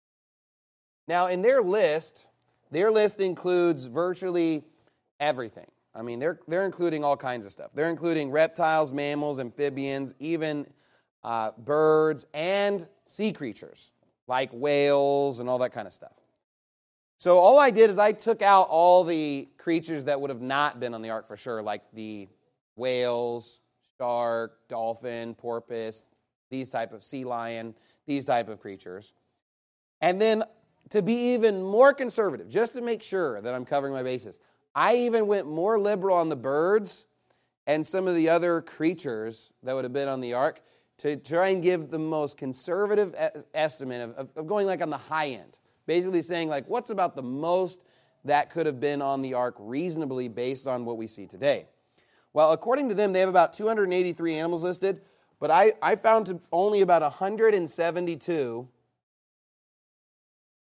Now, in their list includes virtually everything. I mean, they're including all kinds of stuff. They're including reptiles, mammals, amphibians, even birds, and sea creatures, like whales and all that kind of stuff. So all I did is I took out all the creatures that would have not been on the ark for sure, like the whales, shark, dolphin, porpoise, these type of sea lion, these type of creatures. And then to be even more conservative, just to make sure that I'm covering my bases, I even went more liberal on the birds and some of the other creatures that would have been on the ark to try and give the most conservative estimate of going like on the high end. Basically saying like, what's about the most that could have been on the ark reasonably based on what we see today? Well, according to them, they have about 283 animals listed, but I found only about 172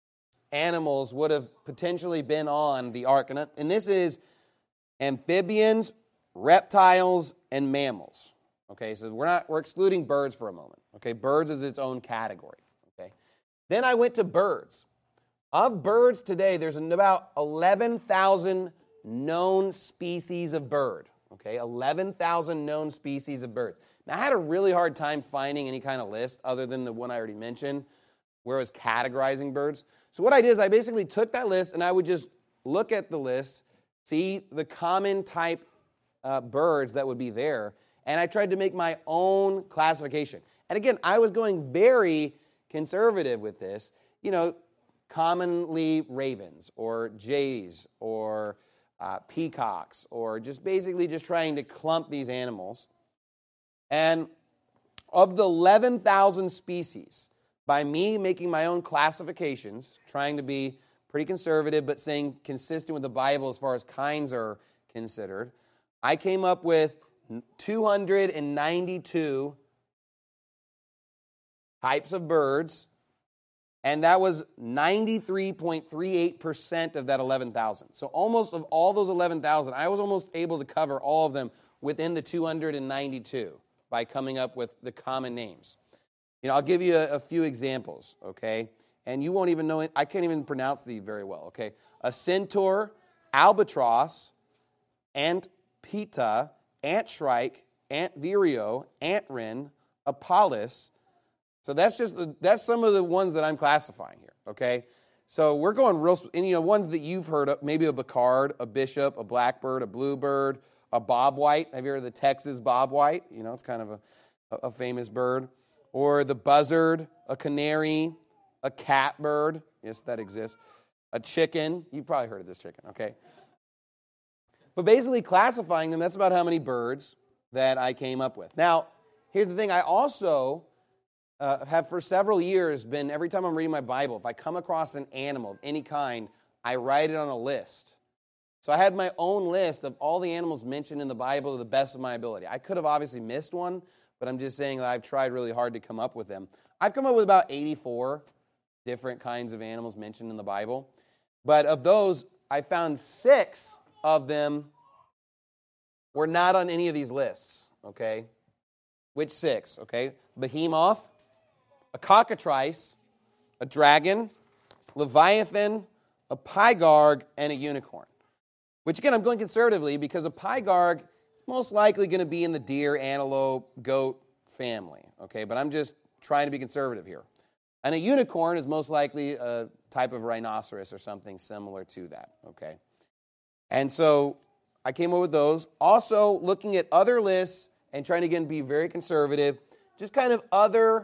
animals would have potentially been on the ark. And this is amphibians, reptiles, and mammals. Okay, so we're excluding birds for a moment. Okay, birds is its own category. Okay, then I went to birds. Of birds today, there's about 11,000 known species of bird. Okay, 11,000 known species of birds. Now, I had a really hard time finding any kind of list other than the one I already mentioned, where I was categorizing birds. So what I did is I basically took that list and I would just look at the list, see the common type birds that would be there, and I tried to make my own classification. And again, I was going very conservative with this. You know, commonly ravens or jays or peacocks, or just basically just trying to clump these animals. And of the 11,000 species, by me making my own classifications, trying to be pretty conservative but saying consistent with the Bible as far as kinds are considered, I came up with 292 types of birds, and that was 93.38% of that 11,000. So almost of all those 11,000, I was almost able to cover all of them within the 292 by coming up with the common names. You know, I'll give you a few examples, okay? And you won't even know it. I can't even pronounce these very well, okay? A centaur, albatross, ant pita, ant shrike, ant vireo, ant wren, apollos. So that's some of the ones that I'm classifying here, okay? So we're going real, and you know, ones that you've heard of, maybe a Bacard, a bishop, a blackbird, a bluebird, a bobwhite. Have you heard of the Texas bobwhite? You know, it's kind of a famous bird. Or the buzzard, a canary, a catbird. Yes, that exists. A chicken. You've probably heard of this chicken, okay? But basically classifying them, that's about how many birds that I came up with. Now, here's the thing. I also have for several years been, every time I'm reading my Bible, if I come across an animal of any kind, I write it on a list. So I had my own list of all the animals mentioned in the Bible to the best of my ability. I could have obviously missed one, but I'm just saying that I've tried really hard to come up with them. I've come up with about 84 different kinds of animals mentioned in the Bible. But of those, I found 6 of them were not on any of these lists, okay? Which 6, okay? Behemoth, a cockatrice, a dragon, leviathan, a pygarg, and a unicorn. Which, again, I'm going conservatively because a pygarg is most likely going to be in the deer, antelope, goat family, okay? But I'm just trying to be conservative here. And a unicorn is most likely a type of rhinoceros or something similar to that, okay? And so I came up with those. Also, looking at other lists and trying to, again, be very conservative, just kind of other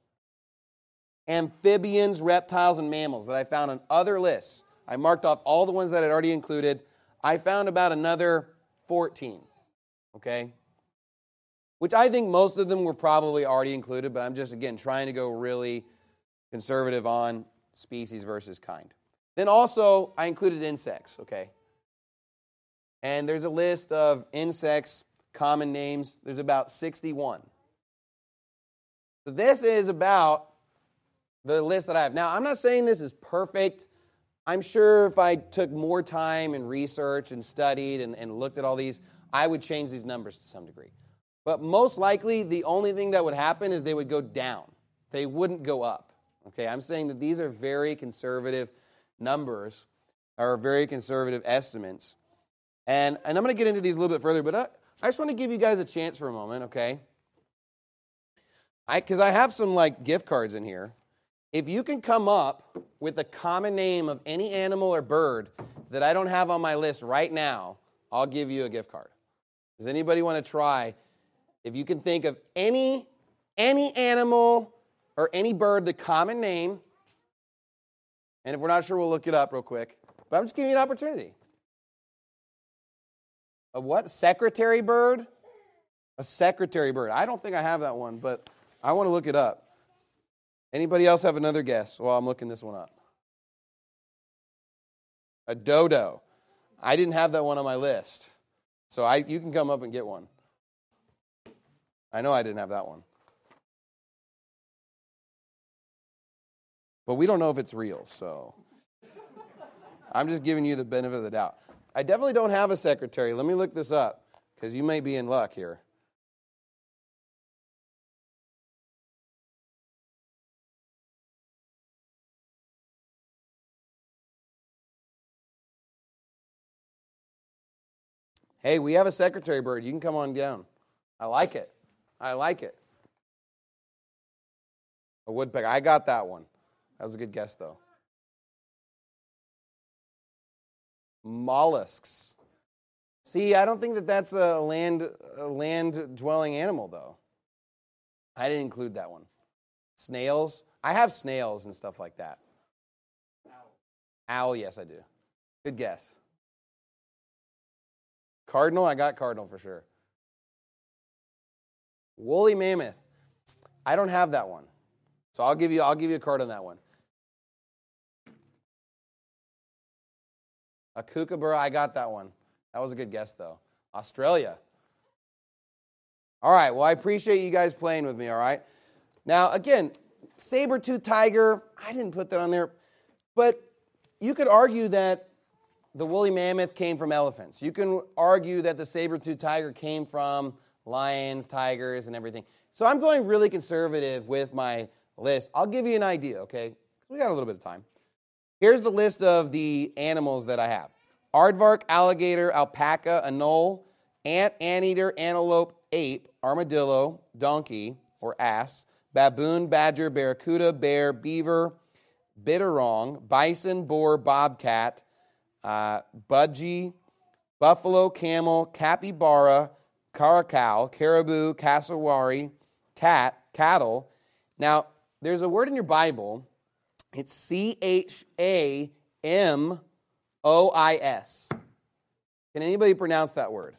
amphibians, reptiles, and mammals that I found on other lists. I marked off all the ones that I'd already included. I found about another 14, okay? Which I think most of them were probably already included, but I'm just, again, trying to go really conservative on species versus kind. Then also, I included insects, okay? And there's a list of insects, common names. There's about 61. So this is about the list that I have. Now, I'm not saying this is perfect. I'm sure if I took more time and research and studied and looked at all these, I would change these numbers to some degree. But most likely, the only thing that would happen is they would go down. They wouldn't go up. Okay, I'm saying that these are very conservative numbers, or very conservative estimates. And I'm going to get into these a little bit further, but I just want to give you guys a chance for a moment, okay? Because I have some gift cards in here. If you can come up with a common name of any animal or bird that I don't have on my list right now, I'll give you a gift card. Does anybody want to try? If you can think of any animal or any bird, the common name, and if we're not sure, we'll look it up real quick. But I'm just giving you an opportunity. A what? Secretary bird? A secretary bird. I don't think I have that one, but I want to look it up. Anybody else have another guess while I'm looking this one up? A dodo. I didn't have that one on my list. So you can come up and get one. I know I didn't have that one. But we don't know if it's real, so I'm just giving you the benefit of the doubt. I definitely don't have a secretary. Let me look this up, because you may be in luck here. Hey, we have a secretary bird. You can come on down. I like it. I like it. A woodpecker. I got that one. That was a good guess, though. Mollusks. See, I don't think that that's a land-dwelling animal, though. I didn't include that one. Snails. I have snails and stuff like that. Owl, yes, I do. Good guess. Cardinal, I got cardinal for sure. Woolly mammoth. I don't have that one. So I'll give you a card on that one. A kookaburra, I got that one. That was a good guess, though. Australia. All right, well, I appreciate you guys playing with me, all right? Now, again, saber-toothed tiger, I didn't put that on there, but you could argue that the woolly mammoth came from elephants. You can argue that the saber-toothed tiger came from lions, tigers, and everything. So I'm going really conservative with my list. I'll give you an idea, okay? We got a little bit of time. Here's the list of the animals that I have. Aardvark, alligator, alpaca, anole, ant, anteater, antelope, ape, armadillo, donkey, or ass, baboon, badger, barracuda, bear, beaver, bitterong, bison, boar, bobcat, budgie, buffalo, camel, capybara, caracal, caribou, cassowary, cat, cattle. Now, there's a word in your Bible. It's Chammois. Can anybody pronounce that word?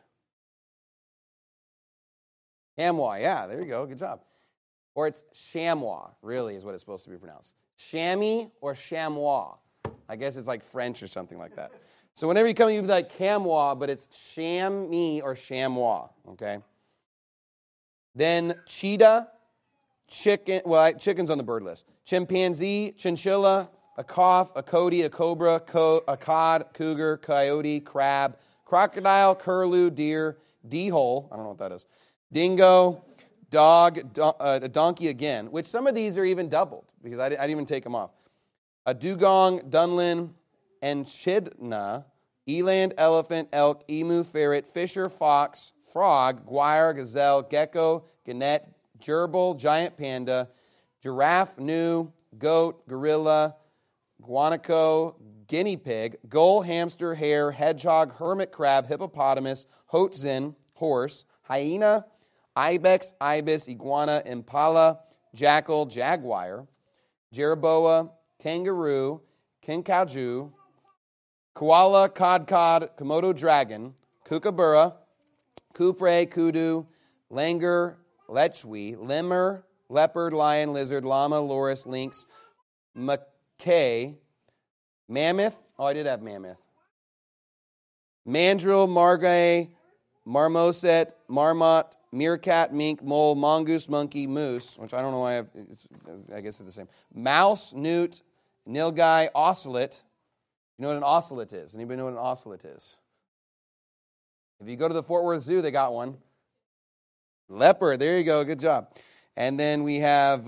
Chamois, yeah, there you go, good job. Or it's chamois, really is what it's supposed to be pronounced. Chamois or chamois. I guess it's like French or something like that. So whenever you come, you'd be like chamois, but it's chamois or chamois, okay? Then cheetah, chicken, well, chicken's on the bird list. Chimpanzee, chinchilla, a cough, a coyote, a cobra, a cod, cougar, coyote, crab, crocodile, curlew, deer, d-hole, I don't know what that is, dingo, dog, a donkey again, which some of these are even doubled because I didn't even take them off. A dugong, dunlin, echidna, eland, elephant, elk, emu, ferret, fisher, fox, frog, guire, gazelle, gecko, gannet, gerbil, giant panda, giraffe, gnu, goat, gorilla, guanaco, guinea pig, gull, hamster, hare, hedgehog, hermit crab, hippopotamus, hoatzin, horse, hyena, ibex, ibis, iguana, impala, jackal, jaguar, jerboa, kangaroo, kinkajou, koala, cod, Komodo dragon, kookaburra, coupre, kudu, langur, lechwe, lemur, leopard, lion, lizard, llama, loris, lynx, macaque, mammoth. Oh, I did have mammoth. Mandrill, margay, marmoset, marmot, meerkat, mink, mole, mongoose, monkey, moose, which I don't know why I guess they're the same. Mouse, newt, nilgai, ocelot. You know what an ocelot is? Anybody know what an ocelot is? If you go to the Fort Worth Zoo, they got one. Leopard, there you go, good job. And then we have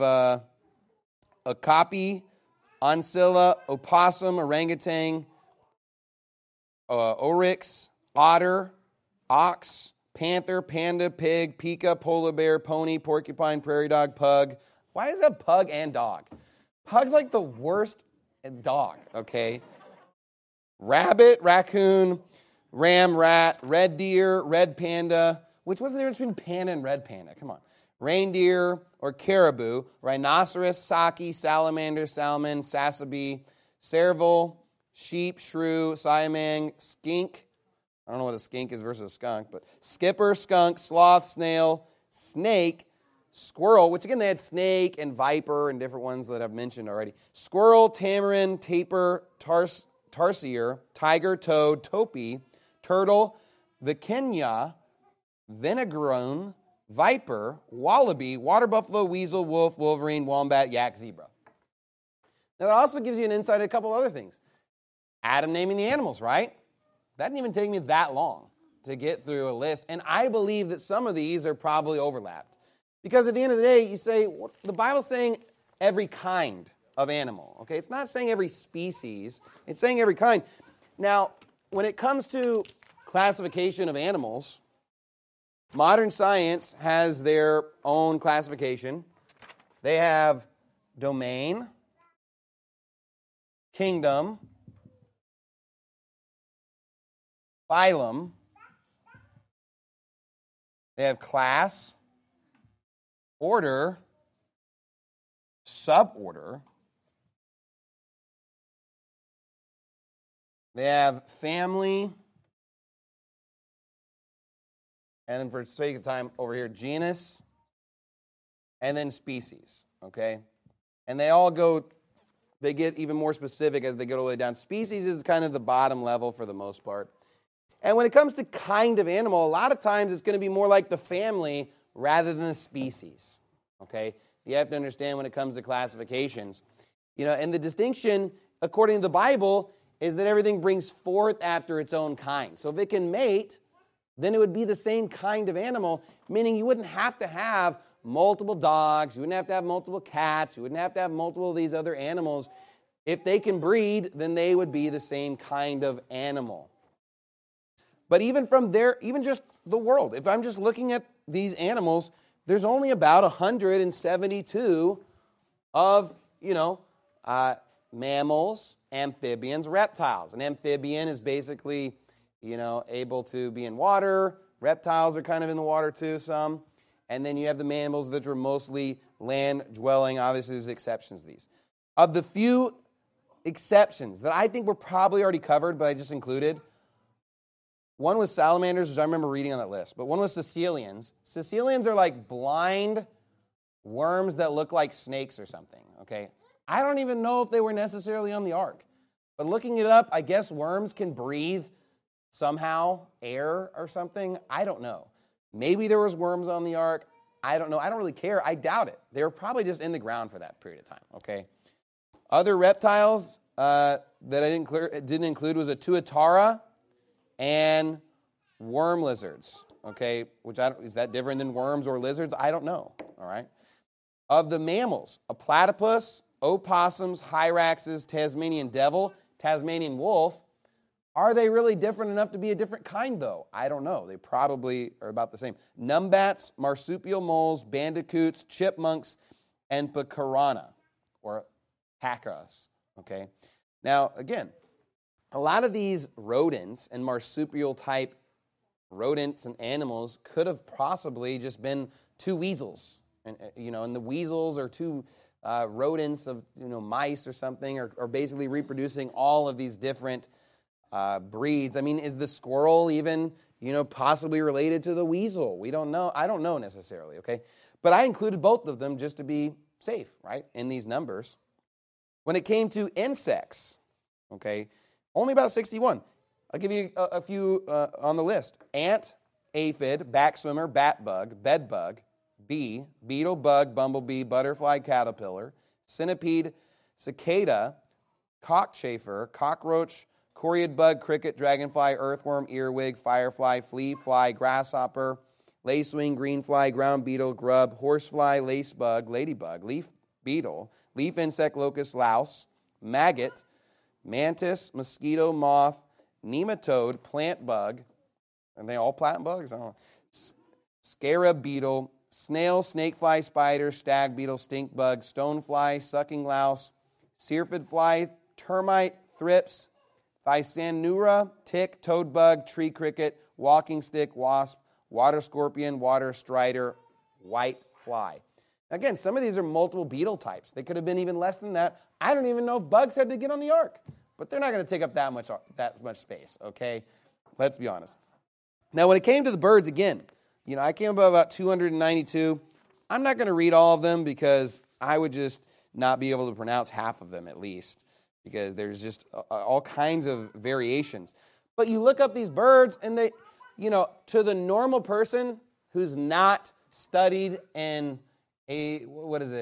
okapi, oncilla, opossum, orangutan, oryx, otter, ox, panther, panda, pig, pika, polar bear, pony, porcupine, prairie dog, pug. Why is that pug and dog? Pug's like the worst dog, okay? Rabbit, raccoon, ram, rat, red deer, red panda. What's the difference between panda and red panda? Come on. Reindeer or caribou, rhinoceros, saki, salamander, salmon, sasabi, serval, sheep, shrew, siamang, skink. I don't know what a skink is versus a skunk, but skipper, skunk, sloth, snail, snake, squirrel, which again they had snake and viper and different ones that I've mentioned already. Squirrel, tamarin, tapir, tarsier, tiger, toad, topi, turtle, viquena, vinegarone, viper, wallaby, water buffalo, weasel, wolf, wolverine, wombat, yak, zebra. Now that also gives you an insight into a couple other things. Adam naming the animals, right? That didn't even take me that long to get through a list. And I believe that some of these are probably overlapped. Because at the end of the day, you say, the Bible's saying every kind of animal. Okay, it's not saying every species. It's saying every kind. Now, when it comes to classification of animals, modern science has their own classification. They have domain, kingdom, phylum. They have class, order, suborder. They have family. And then for sake of time over here, genus. And then species. Okay? And they get even more specific as they go all the way down. Species is kind of the bottom level for the most part. And when it comes to kind of animal, a lot of times it's going to be more like the family rather than the species. Okay? You have to understand when it comes to classifications. And the distinction, according to the Bible, is that everything brings forth after its own kind. So if it can mate, then it would be the same kind of animal, meaning you wouldn't have to have multiple dogs, you wouldn't have to have multiple cats, you wouldn't have to have multiple of these other animals. If they can breed, then they would be the same kind of animal. But even from there, even just the world, if I'm just looking at these animals, there's only about 172 of, mammals, amphibians, reptiles. An amphibian is basically, able to be in water. Reptiles are kind of in the water too, some. And then you have the mammals that are mostly land-dwelling. Obviously, there's exceptions to these. Of the few exceptions that I think were probably already covered, but I just included, one was salamanders, which I remember reading on that list. But one was caecilians. Caecilians are like blind worms that look like snakes or something, okay? I don't even know if they were necessarily on the ark. But looking it up, I guess worms can breathe somehow, air or something. I don't know. Maybe there was worms on the ark. I don't know. I don't really care. I doubt it. They were probably just in the ground for that period of time, okay? Other reptiles that I didn't include was a tuatara and worm lizards, okay? Is that different than worms or lizards? I don't know, all right? Of the mammals, a platypus, opossums, hyraxes, Tasmanian devil, Tasmanian wolf. Are they really different enough to be a different kind, though? I don't know. They probably are about the same. Numbats, marsupial moles, bandicoots, chipmunks, and pacarana, or hackas, okay? Now, again, a lot of these rodents and marsupial-type rodents and animals could have possibly just been two weasels. And the weasels are two rodents of, mice or something, are basically reproducing all of these different breeds. I mean, is the squirrel even, possibly related to the weasel? We don't know. I don't know necessarily, okay? But I included both of them just to be safe, right, in these numbers. When it came to insects, okay, only about 61. I'll give you a few on the list. Ant, aphid, backswimmer, batbug, bedbug, bee, beetle, bug, bumblebee, butterfly, caterpillar, centipede, cicada, cockchafer, cockroach, coriad bug, cricket, dragonfly, earthworm, earwig, firefly, flea, fly, grasshopper, lacewing, greenfly, ground beetle, grub, horsefly, lacebug, ladybug, leaf beetle, leaf insect, locust, louse, maggot, mantis, mosquito, moth, nematode, plant bug, and they all plant bugs? I don't know. Scarab beetle, snail, snakefly, spider, stag beetle, stink bug, stonefly, sucking louse, syrphid fly, termite, thrips, Thysanura, tick, toad bug, tree cricket, walking stick, wasp, water scorpion, water strider, white fly. Again, some of these are multiple beetle types. They could have been even less than that. I don't even know if bugs had to get on the ark. But they're not going to take up that much space, okay? Let's be honest. Now, when it came to the birds, again, I came up about 292. I'm not going to read all of them because I would just not be able to pronounce half of them at least, because there's just all kinds of variations. But you look up these birds, and they, to the normal person who's not studied in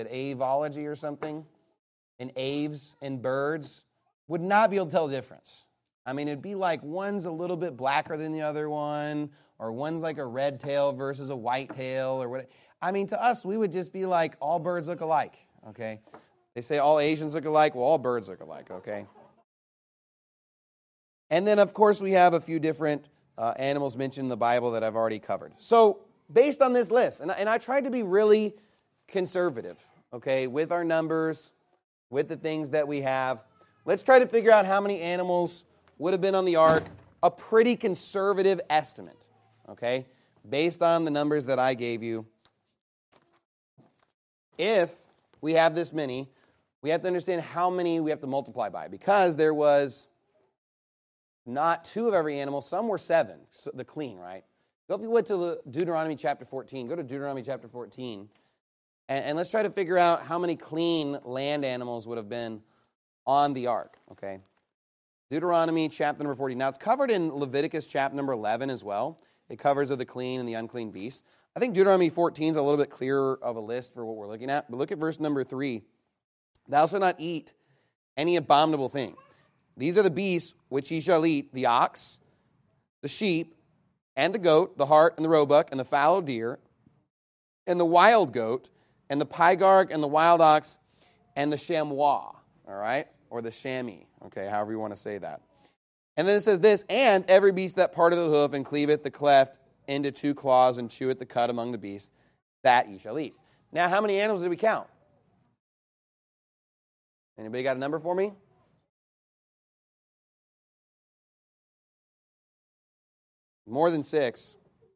avology or something, in aves, in birds, would not be able to tell the difference, I mean, it'd be like one's a little bit blacker than the other one, or one's like a red tail versus a white tail, or what. I mean, to us, we would just be like, all birds look alike, okay? They say all Asians look alike. Well, all birds look alike, okay? And then, of course, we have a few different animals mentioned in the Bible that I've already covered. So, based on this list, and I tried to be really conservative, okay, with our numbers, with the things that we have. Let's try to figure out how many animals would have been on the ark, a pretty conservative estimate, okay, based on the numbers that I gave you. If we have this many, we have to understand how many we have to multiply by, because there was not 2 of every animal, some were 7, so the clean, right? Go, if you would, to Deuteronomy chapter 14. Go to Deuteronomy chapter 14, and let's try to figure out how many clean land animals would have been on the ark, okay? Deuteronomy chapter number 14. Now, it's covered in Leviticus chapter number 11 as well. It covers of the clean and the unclean beasts. I think Deuteronomy 14 is a little bit clearer of a list for what we're looking at. But look at verse number 3. Thou shalt not eat any abominable thing. These are the beasts which ye shall eat, the ox, the sheep, and the goat, the hart, and the roebuck, and the fallow deer, and the wild goat, and the pygarg, and the wild ox, and the chamois, all right? Or the chamois, okay, however you want to say that. And then it says this, and every beast that parteth the hoof and cleaveth the cleft into 2 claws and cheweth the cud among the beasts, that ye shall eat. Now, how many animals did we count? Anybody got a number for me? More than 6.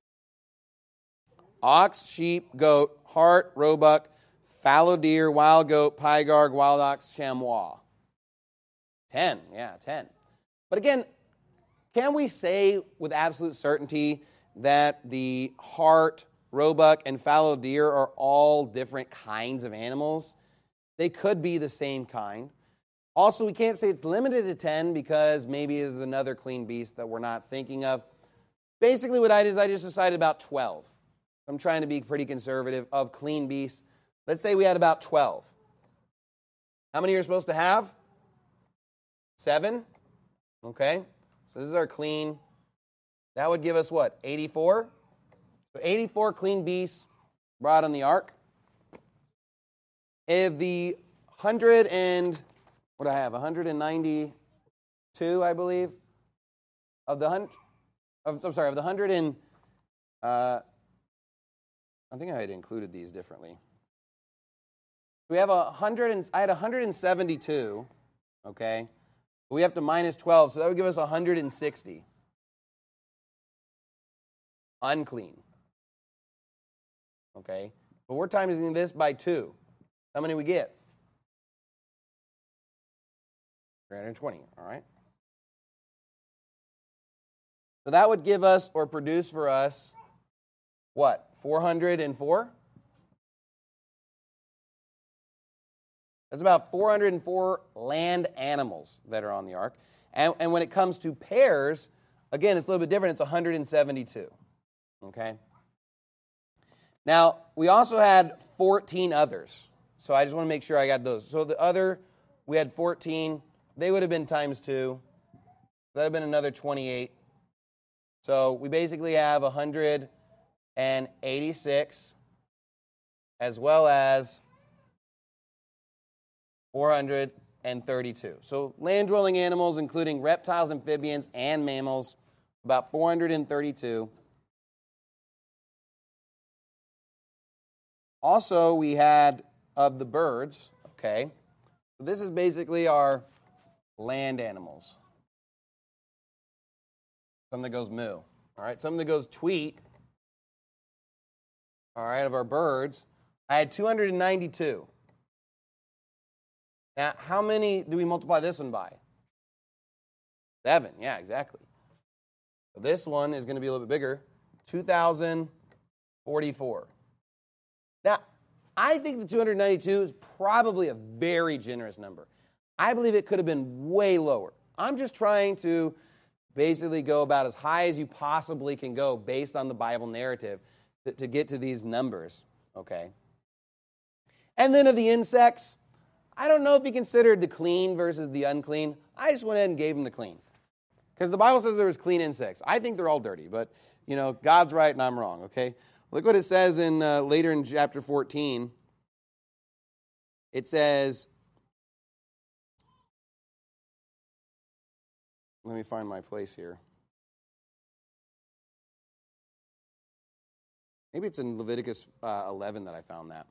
Ox, sheep, goat, hart, roebuck, fallow deer, wild goat, pygarg, wild ox, chamois. 10, yeah, 10. But again, can we say with absolute certainty that the hart, roebuck, and fallow deer are all different kinds of animals? They could be the same kind. Also, we can't say it's limited to 10 because maybe there's another clean beast that we're not thinking of. Basically, what I did is I just decided about 12. I'm trying to be pretty conservative of clean beasts. Let's say we had about 12. How many are you supposed to have? 7? Okay. So this is our clean. That would give us what? 84? So 84 clean beasts brought on the ark. If the 100 and, what do I have? 192, I believe, of the 100. Of the 100 and, I think I had included these differently. We have I had 172, okay? We have to minus 12, so that would give us 160. Unclean. Okay? But we're timing this by 2. How many we get? 320, all right? So that would give us, or produce for us, what? 404? That's about 404 land animals that are on the ark. And when it comes to pairs, again, it's a little bit different. It's 172. Okay? Now, we also had 14 others. So I just want to make sure I got those. So the other, we had 14. They would have been times 2. That would have been another 28. So we basically have 186 as well as 432. So land-dwelling animals, including reptiles, amphibians, and mammals, about 432. Also, we had of the birds, okay, so this is basically our land animals. Something that goes moo. All right, something that goes tweet. All right, of our birds, I had 292. Now, how many do we multiply this one by? 7, yeah, exactly. So this one is going to be a little bit bigger, 2,044. Now, I think the 292 is probably a very generous number. I believe it could have been way lower. I'm just trying to basically go about as high as you possibly can go based on the Bible narrative to get to these numbers, okay? And then of the insects, I don't know if he considered the clean versus the unclean. I just went ahead and gave him the clean. Because the Bible says there was clean insects. I think they're all dirty, but, God's right and I'm wrong, okay? Look what it says later in chapter 14. It says, let me find my place here. Maybe it's in Leviticus 11 that I found that.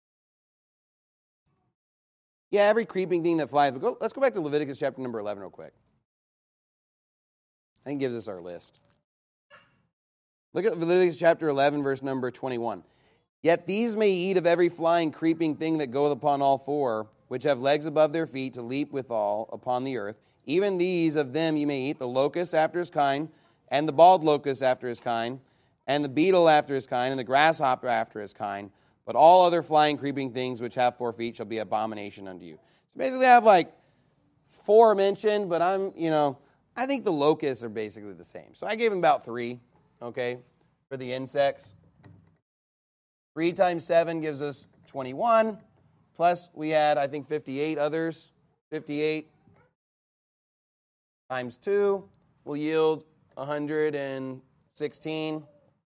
Yeah, every creeping thing that flies. But let's go back to Leviticus chapter number 11 real quick. I think it gives us our list. Look at Leviticus chapter 11, verse number 21. Yet these may eat of every flying, creeping thing that goeth upon all four, which have legs above their feet to leap withal upon the earth. Even these of them you may eat, the locust after his kind, and the bald locust after his kind, and the beetle after his kind, and the grasshopper after his kind. But all other flying, creeping things which have 4 feet shall be abomination unto you. So basically I have like 4 mentioned, but I think the locusts are basically the same. So I gave him about 3, okay, for the insects. 3 times 7 gives us 21. Plus we had, I think, 58 others. 58 times 2 will yield 116.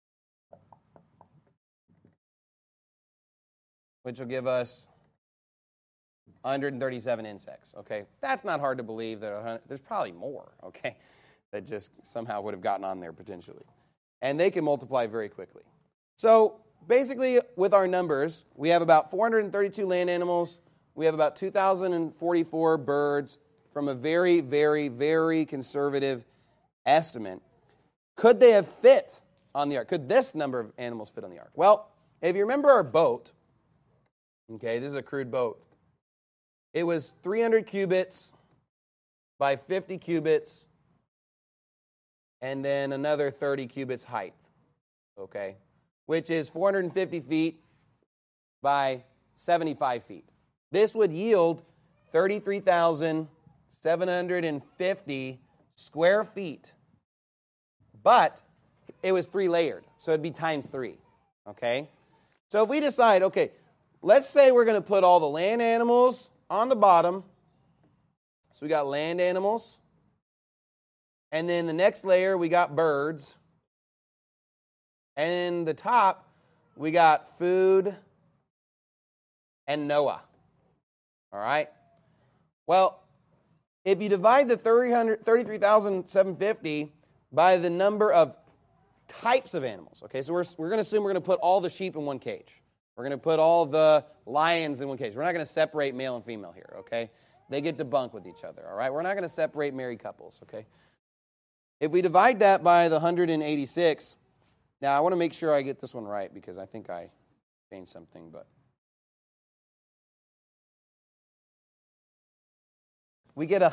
Which will give us 137 insects, okay? That's not hard to believe. There's probably more, okay, that just somehow would have gotten on there potentially. And they can multiply very quickly. So basically, with our numbers, we have about 432 land animals. We have about 2,044 birds from a very, very, very conservative estimate. Could they have fit on the ark? Could this number of animals fit on the ark? Well, if you remember our boat, okay, this is a crude boat. It was 300 cubits by 50 cubits and then another 30 cubits height, okay, which is 450 feet by 75 feet. This would yield 33,750 square feet, but it was 3-layered, so it'd be times 3, okay? So if we decide, okay, let's say we're going to put all the land animals on the bottom. So we got land animals. And then the next layer, we got birds. And the top, we got food and Noah. All right? Well, if you divide the 33,750 by the number of types of animals, okay, so we're going to assume we're going to put all the sheep in one cage. We're going to put all the lions in one cage. We're not going to separate male and female here, okay? They get to bunk with each other, all right? We're not going to separate married couples, okay? If we divide that by the 186, now I want to make sure I get this one right because I think I changed something, but we get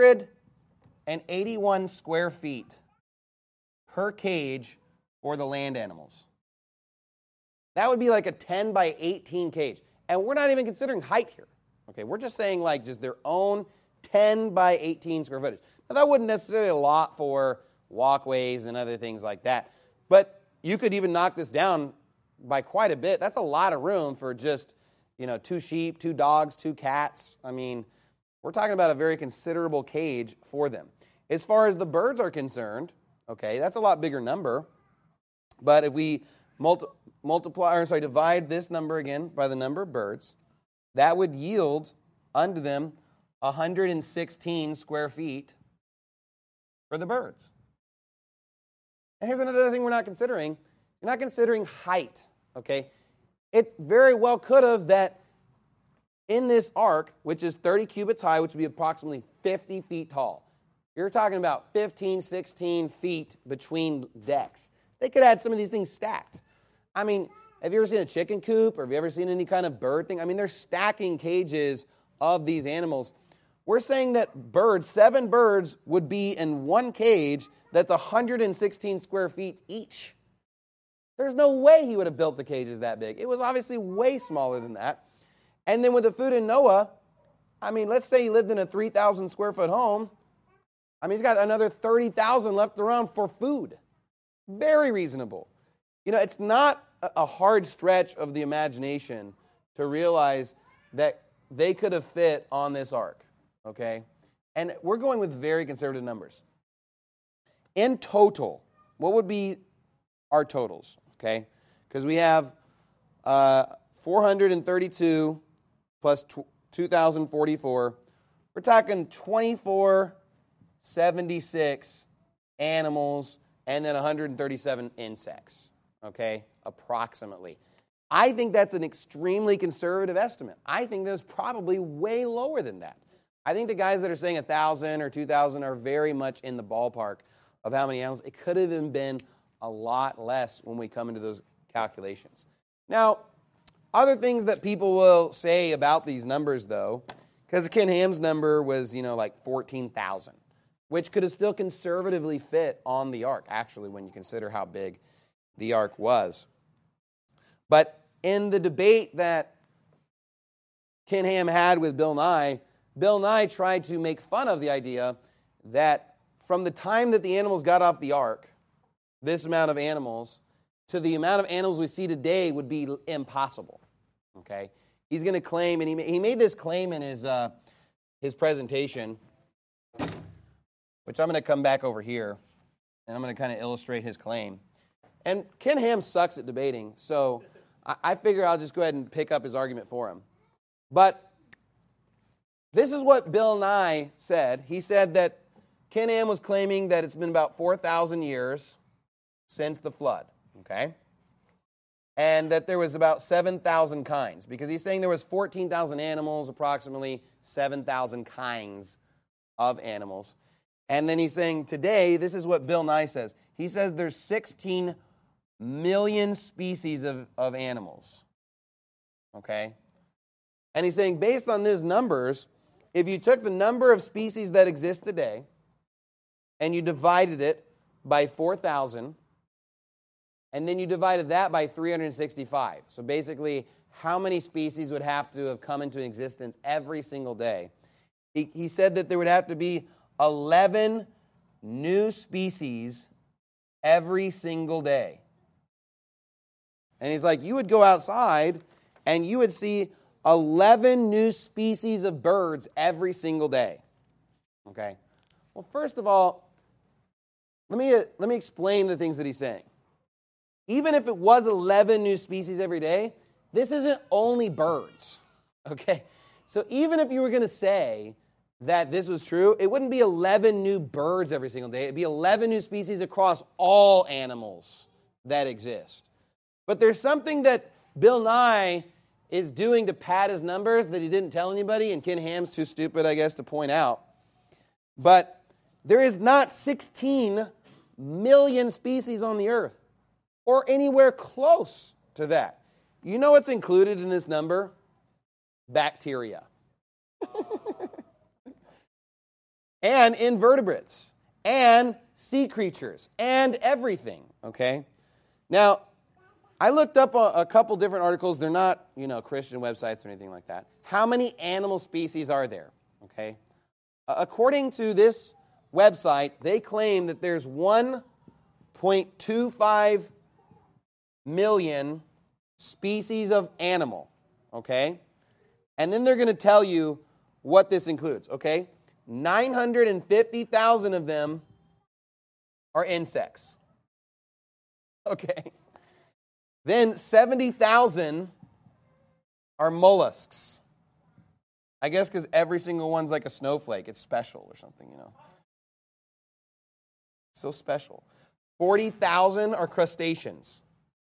181 square feet per cage for the land animals. That would be like a 10 by 18 cage. And we're not even considering height here. Okay, we're just saying like just their own 10 by 18 square footage. Now that wouldn't necessarily be a lot for walkways and other things like that. But you could even knock this down by quite a bit. That's a lot of room for just, 2 sheep, 2 dogs, 2 cats. I mean, we're talking about a very considerable cage for them. As far as the birds are concerned, okay, that's a lot bigger number. But if we divide this number again by the number of birds, that would yield unto them 116 square feet for the birds. And here's another thing we're not considering. You're not considering height, okay? It very well could have that in this ark, which is 30 cubits high, which would be approximately 50 feet tall. You're talking about 15, 16 feet between decks. They could have had some of these things stacked. I mean, have you ever seen a chicken coop or have you ever seen any kind of bird thing? I mean, they're stacking cages of these animals. We're saying that 7 birds would be in one cage that's 116 square feet each. There's no way he would have built the cages that big. It was obviously way smaller than that. And then with the food in Noah, I mean, let's say he lived in a 3,000 square foot home. I mean, he's got another 30,000 left around for food. Very reasonable. It's not a hard stretch of the imagination to realize that they could have fit on this ark, okay? And we're going with very conservative numbers. in total, what would be our totals? Okay, because we have 432 plus 2,044. We're talking 2,476 animals and then 137 insects. Okay, approximately. I think that's an extremely conservative estimate. I think there's probably way lower than that. I think the guys that are saying 1,000 or 2,000 are very much in the ballpark of how many animals. It could have even been a lot less when we come into those calculations. Now, other things that people will say about these numbers, though, because Ken Ham's number was, like 14,000, which could have still conservatively fit on the ark, actually, when you consider how big the ark was. But in the debate that Ken Ham had with Bill Nye tried to make fun of the idea that from the time that the animals got off the ark, this amount of animals, to the amount of animals we see today would be impossible. Okay? He's going to claim, and he made this claim in his presentation, which I'm going to come back over here, and I'm going to kind of illustrate his claim. And Ken Ham sucks at debating, so I figure I'll just go ahead and pick up his argument for him. But this is what Bill Nye said. He said that Ken Ham was claiming that it's been about 4,000 years since the flood, okay? And that there was about 7,000 kinds, because he's saying there was 14,000 animals, approximately 7,000 kinds of animals. And then he's saying today, this is what Bill Nye says. He says there's 16 million species of animals, okay? And he's saying based on these numbers, if you took the number of species that exist today and you divided it by 4,000, and then you divided that by 365. So basically, how many species would have to have come into existence every single day? He said that there would have to be 11 new species every single day. And he's like, you would go outside and you would see 11 new species of birds every single day. Okay? Well, first of all, let me explain the things that he's saying. Even if it was 11 new species every day, this isn't only birds. Okay? So even if you were going to say that this was true, it wouldn't be 11 new birds every single day. It'd be 11 new species across all animals that exist. But there's something that Bill Nye is doing to pad his numbers that he didn't tell anybody, and Ken Ham's too stupid, I guess, to point out. But there is not 16 million species on the earth, or anywhere close to that. You know what's included in this number? Bacteria. And invertebrates, and sea creatures, and everything, okay? Now, I looked up a couple different articles. They're not, Christian websites or anything like that. How many animal species are there, okay? According to this website, they claim that there's 1.25 million species of animal, okay? And then they're going to tell you what this includes, okay? 950,000 of them are insects. Okay. Then 70,000 are mollusks. I guess because every single one's like a snowflake. It's special or something, So special. 40,000 are crustaceans.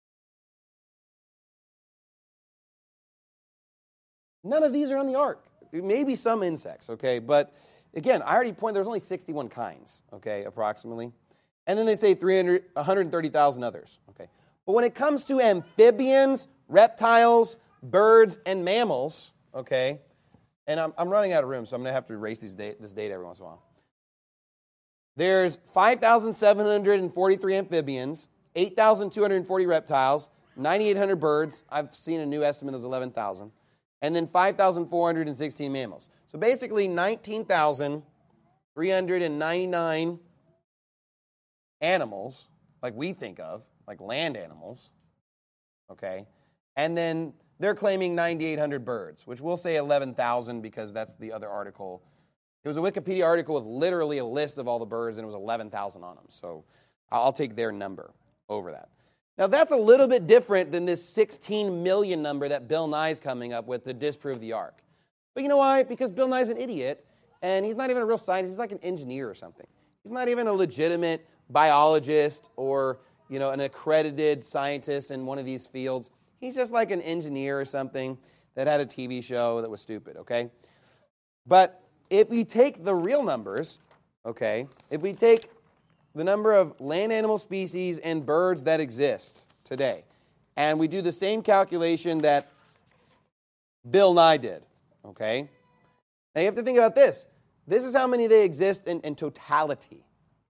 None of these are on the ark. Maybe some insects, okay? But again, I already pointed, there's only 61 kinds, okay, approximately. And then they say 130,000 others, okay? But when it comes to amphibians, reptiles, birds, and mammals, okay, and I'm running out of room, so I'm going to have to erase this date every once in a while. There's 5,743 amphibians, 8,240 reptiles, 9,800 birds. I've seen a new estimate of 11,000. And then 5,416 mammals. So basically 19,399 animals, like we think of, like land animals, okay? And then they're claiming 9,800 birds, which we'll say 11,000 because that's the other article It was a Wikipedia article with literally a list of all the birds, and it was 11,000 on them. So I'll take their number over that. Now, that's a little bit different than this 16 million number that Bill Nye's coming up with to disprove the ark. But you know why? Because Bill Nye's an idiot, and he's not even a real scientist. He's like an engineer or something. He's not even a legitimate biologist or, an accredited scientist in one of these fields. He's just like an engineer or something that had a TV show that was stupid, okay? But if we take the real numbers, okay, if we take the number of land animal species and birds that exist today, and we do the same calculation that Bill Nye did, okay? Now you have to think about this. This is how many they exist in totality.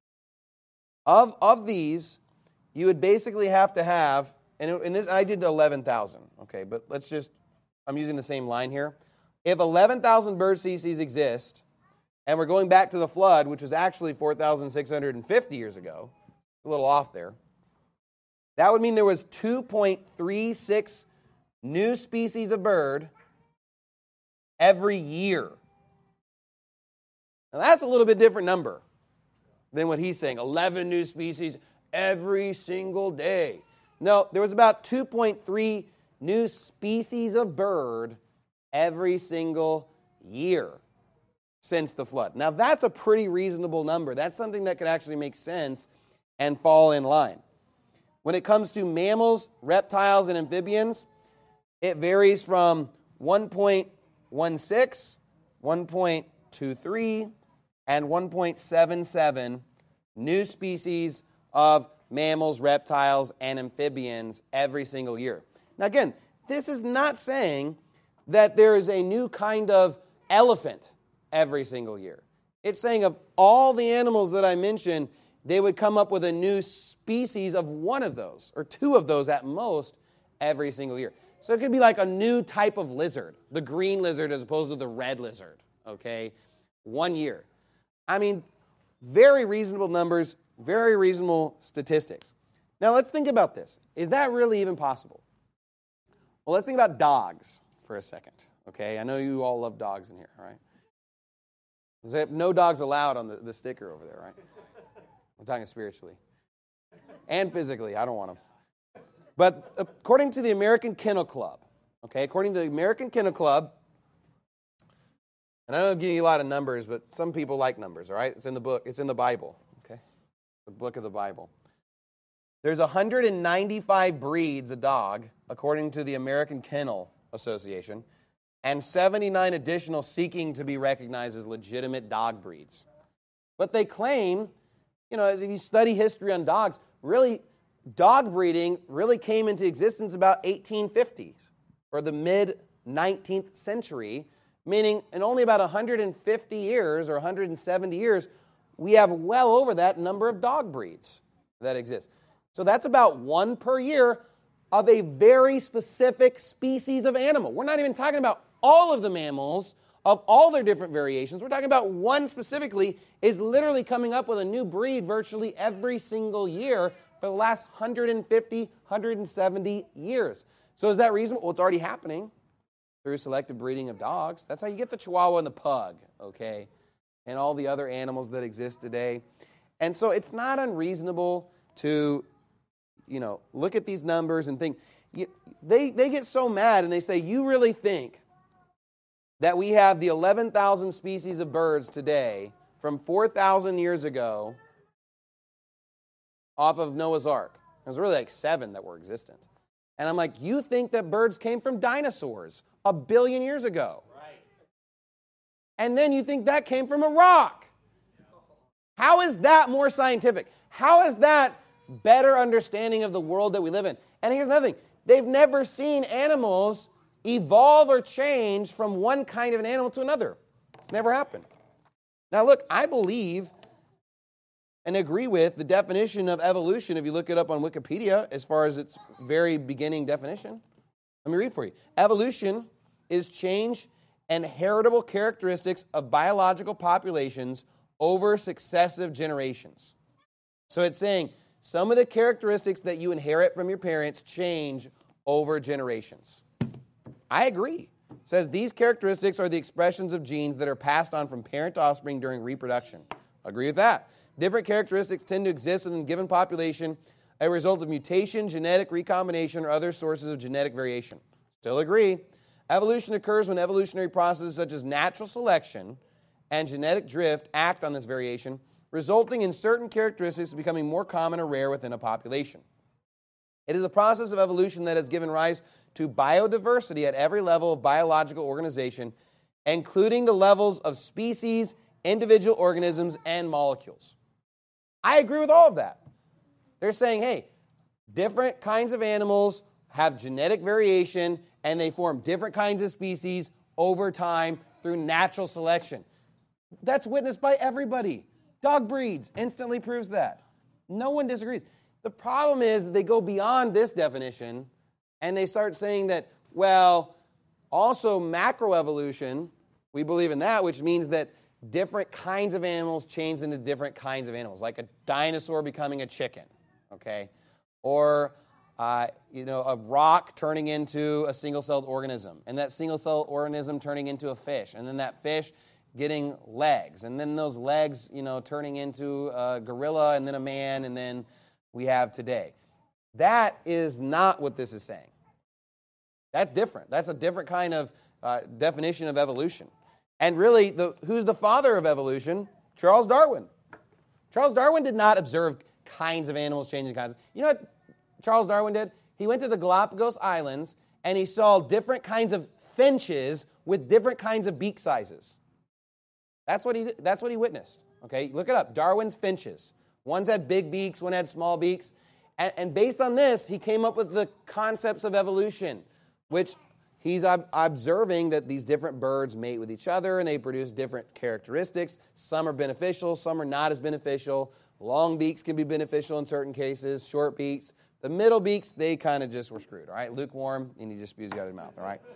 Of these, you would basically have to have, and in this I did 11,000, okay, but I'm using the same line here. If 11,000 bird species exist, and we're going back to the flood, which was actually 4,650 years ago, a little off there, that would mean there was 2.36 new species of bird every year. Now that's a little bit different number than what he's saying, 11 new species every single day. No, there was about 2.3 new species of bird every single year since the flood. Now, that's a pretty reasonable number. That's something that could actually make sense and fall in line. When it comes to mammals, reptiles, and amphibians, it varies from 1.16, 1.23, and 1.77 new species of mammals, reptiles, and amphibians every single year. Now, again, this is not saying that there is a new kind of elephant every single year. It's saying of all the animals that I mentioned, they would come up with a new species of one of those, or two of those at most, every single year. So it could be like a new type of lizard, the green lizard as opposed to the red lizard, okay? 1 year. I mean, very reasonable numbers, very reasonable statistics. Now let's think about this. Is that really even possible? Well, let's think about dogs for a second, okay? I know you all love dogs in here, all right? There's no dogs allowed on the sticker over there, right? I'm talking spiritually. And physically, I don't want them. But according to the American Kennel Club, okay, according to the American Kennel Club, and I don't give you a lot of numbers, but some people like numbers, all right? It's in the book. It's in the Bible, okay? The book of the Bible. There's 195 breeds of dog, according to the American Kennel Association, and 79 additional seeking to be recognized as legitimate dog breeds. But they claim, if you study history on dogs, really, dog breeding really came into existence about 1850s, or the mid-19th century, meaning in only about 150 years or 170 years, we have well over that number of dog breeds that exist. So that's about one per year of a very specific species of animal. We're not even talking about all of the mammals of all their different variations. We're talking about one specifically is literally coming up with a new breed virtually every single year for the last 150, 170 years. So is that reasonable? Well, it's already happening through selective breeding of dogs. That's how you get the Chihuahua and the Pug, okay, and all the other animals that exist today. And so it's not unreasonable to, look at these numbers and think. They get so mad and they say, you really think that we have the 11,000 species of birds today from 4,000 years ago off of Noah's Ark? There's really like 7 that were existent. And I'm like, you think that birds came from dinosaurs 1 billion years ago? Right. And then you think that came from a rock. How is that more scientific? How is that better understanding of the world that we live in? And here's another thing. They've never seen animals evolve or change from one kind of an animal to another. It's never happened. Now look, I believe and agree with the definition of evolution if you look it up on Wikipedia as far as its very beginning definition. Let me read for you. Evolution is change and heritable characteristics of biological populations over successive generations. So it's saying some of the characteristics that you inherit from your parents change over generations. I agree. says these characteristics are the expressions of genes that are passed on from parent to offspring during reproduction. Agree with that. Different characteristics tend to exist within a given population as a result of mutation, genetic recombination, or other sources of genetic variation. Still agree. Evolution occurs when evolutionary processes such as natural selection and genetic drift act on this variation, resulting in certain characteristics becoming more common or rare within a population. It is a process of evolution that has given rise to biodiversity at every level of biological organization, including the levels of species, individual organisms, and molecules. I agree with all of that. They're saying, hey, different kinds of animals have genetic variation, and they form different kinds of species over time through natural selection. That's witnessed by everybody. Dog breeds instantly proves that. No one disagrees. The problem is they go beyond this definition, and they start saying that, well, also macroevolution, we believe in that, which means that different kinds of animals change into different kinds of animals, like a dinosaur becoming a chicken, okay? Or, a rock turning into a single-celled organism, and that single-celled organism turning into a fish, and then that fish getting legs, and then those legs, turning into a gorilla, and then a man, and then we have today. That is not what this is saying. That's different. That's a different kind of definition of evolution. And really, who's the father of evolution? Charles Darwin. Charles Darwin did not observe kinds of animals changing kinds. You know what Charles Darwin did? He went to the Galapagos Islands, and he saw different kinds of finches with different kinds of beak sizes. That's what he witnessed. Okay, look it up. Darwin's finches. One's had big beaks, one had small beaks. And based on this, he came up with the concepts of evolution, which he's observing that these different birds mate with each other and they produce different characteristics. Some are beneficial, some are not as beneficial. Long beaks can be beneficial in certain cases, short beaks. The middle beaks, they kind of just were screwed, all right? Lukewarm, and he just spews you out of the mouth, all right?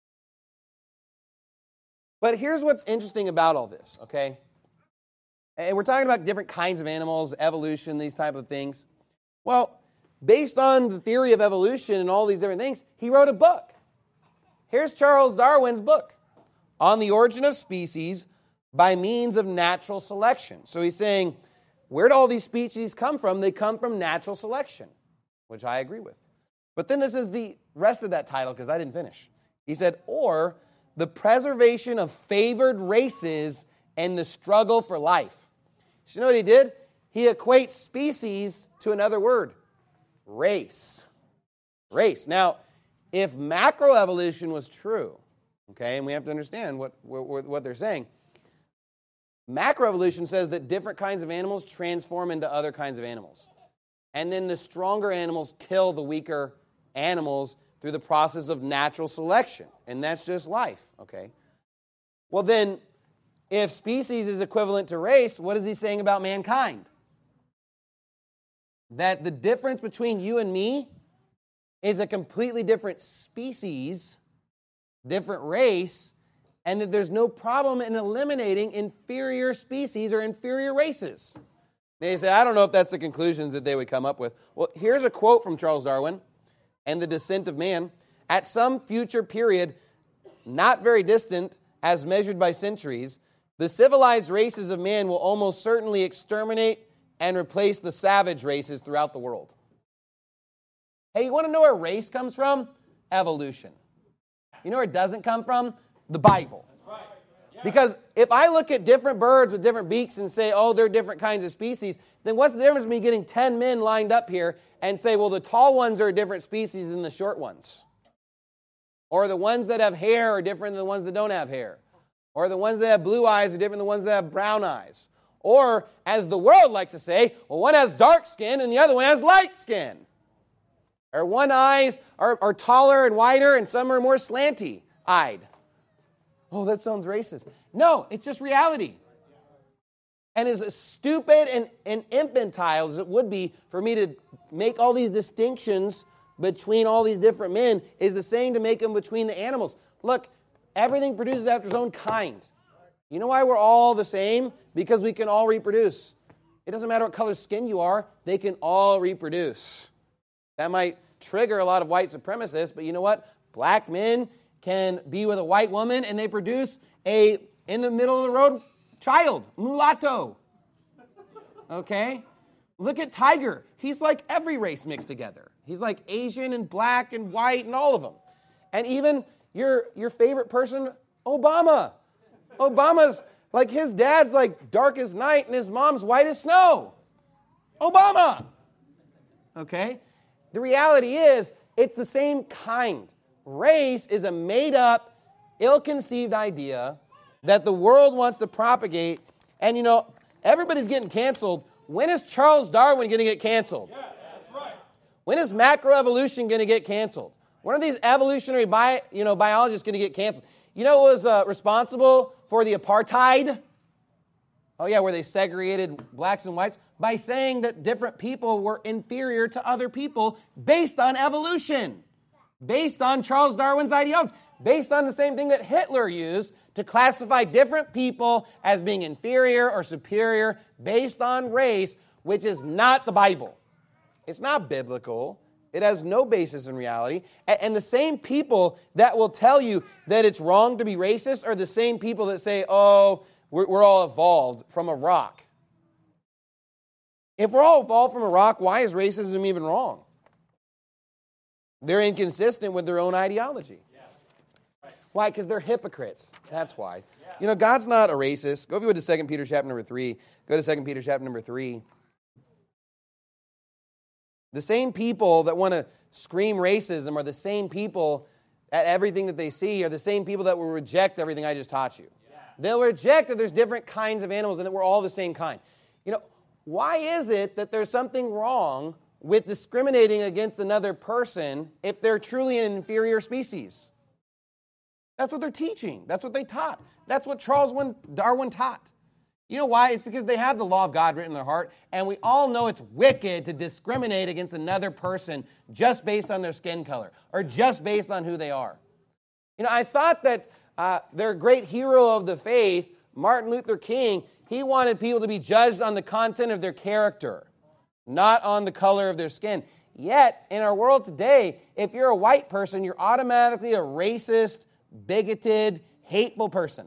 But here's what's interesting about all this, okay? And we're talking about different kinds of animals, evolution, these type of things. Well, based on the theory of evolution and all these different things, he wrote a book. Here's Charles Darwin's book, On the Origin of Species by Means of Natural Selection. So he's saying, where do all these species come from? They come from natural selection, which I agree with. But then this is the rest of that title, because I didn't finish. He said, or the preservation of favored races and the struggle for life. So you know what he did? He equates species to another word, race. Race. Now, if macroevolution was true, okay, and we have to understand what they're saying, macroevolution says that different kinds of animals transform into other kinds of animals. And then the stronger animals kill the weaker animals through the process of natural selection. And that's just life, okay? Well then, if species is equivalent to race, what is he saying about mankind? That the difference between you and me is a completely different species, different race, and that there's no problem in eliminating inferior species or inferior races. Now you say, I don't know if that's the conclusions that they would come up with. Well, here's a quote from Charles Darwin and The Descent of Man. At some future period, not very distant, as measured by centuries, the civilized races of man will almost certainly exterminate and replace the savage races throughout the world. Hey, you want to know where race comes from? Evolution. You know where it doesn't come from? The Bible. Because if I look at different birds with different beaks and say, oh, they're different kinds of species, then what's the difference between getting 10 men lined up here and say, well, the tall ones are a different species than the short ones? Or the ones that have hair are different than the ones that don't have hair? Or the ones that have blue eyes are different than the ones that have brown eyes? Or, as the world likes to say, well, one has dark skin and the other one has light skin. Or one eyes are taller and wider and some are more slanty-eyed. Oh, that sounds racist. No, it's just reality. And as stupid and infantile as it would be for me to make all these distinctions between all these different men is the same to make them between the animals. Look, everything produces after its own kind. You know why we're all the same? Because we can all reproduce. It doesn't matter what color skin you are, they can all reproduce. That might trigger a lot of white supremacists, but you know what? Black men can be with a white woman and they produce a in the middle of the road child, mulatto. Okay? Look at Tiger. He's like every race mixed together. He's like Asian and black and white and all of them. And even your favorite person, Obama. Obama's like his dad's like dark as night and his mom's white as snow. Obama. Okay? The reality is it's the same kind. Race is a made-up, ill-conceived idea that the world wants to propagate. And, you know, everybody's getting canceled. When is Charles Darwin going to get canceled? Yeah, that's right. When is macroevolution going to get canceled? When are these evolutionary biologists going to get canceled? You know what was responsible for the apartheid? Oh, yeah, where they segregated blacks and whites? By saying that different people were inferior to other people based on evolution, based on Charles Darwin's ideology, based on the same thing that Hitler used to classify different people as being inferior or superior based on race, which is not the Bible. It's not biblical. It has no basis in reality. And the same people that will tell you that it's wrong to be racist are the same people that say, oh, we're all evolved from a rock. If we're all evolved from a rock, why is racism even wrong? They're inconsistent with their own ideology. Yeah. Right. Why? Because they're hypocrites. That's why. Yeah. You know, God's not a racist. Go if you would to 2 Peter chapter number 3. Go to 2 Peter chapter number 3. The same people that want to scream racism are the same people at everything that they see are the same people that will reject everything I just taught you. Yeah. They'll reject that there's different kinds of animals and that we're all the same kind. You know, why is it that there's something wrong with discriminating against another person if they're truly an inferior species? That's what they're teaching. That's what they taught. That's what Charles Darwin taught. You know why? It's because they have the law of God written in their heart, and we all know it's wicked to discriminate against another person just based on their skin color or just based on who they are. You know, I thought that their great hero of the faith, Martin Luther King, he wanted people to be judged on the content of their character, not on the color of their skin. Yet, in our world today, if you're a white person, you're automatically a racist, bigoted, hateful person.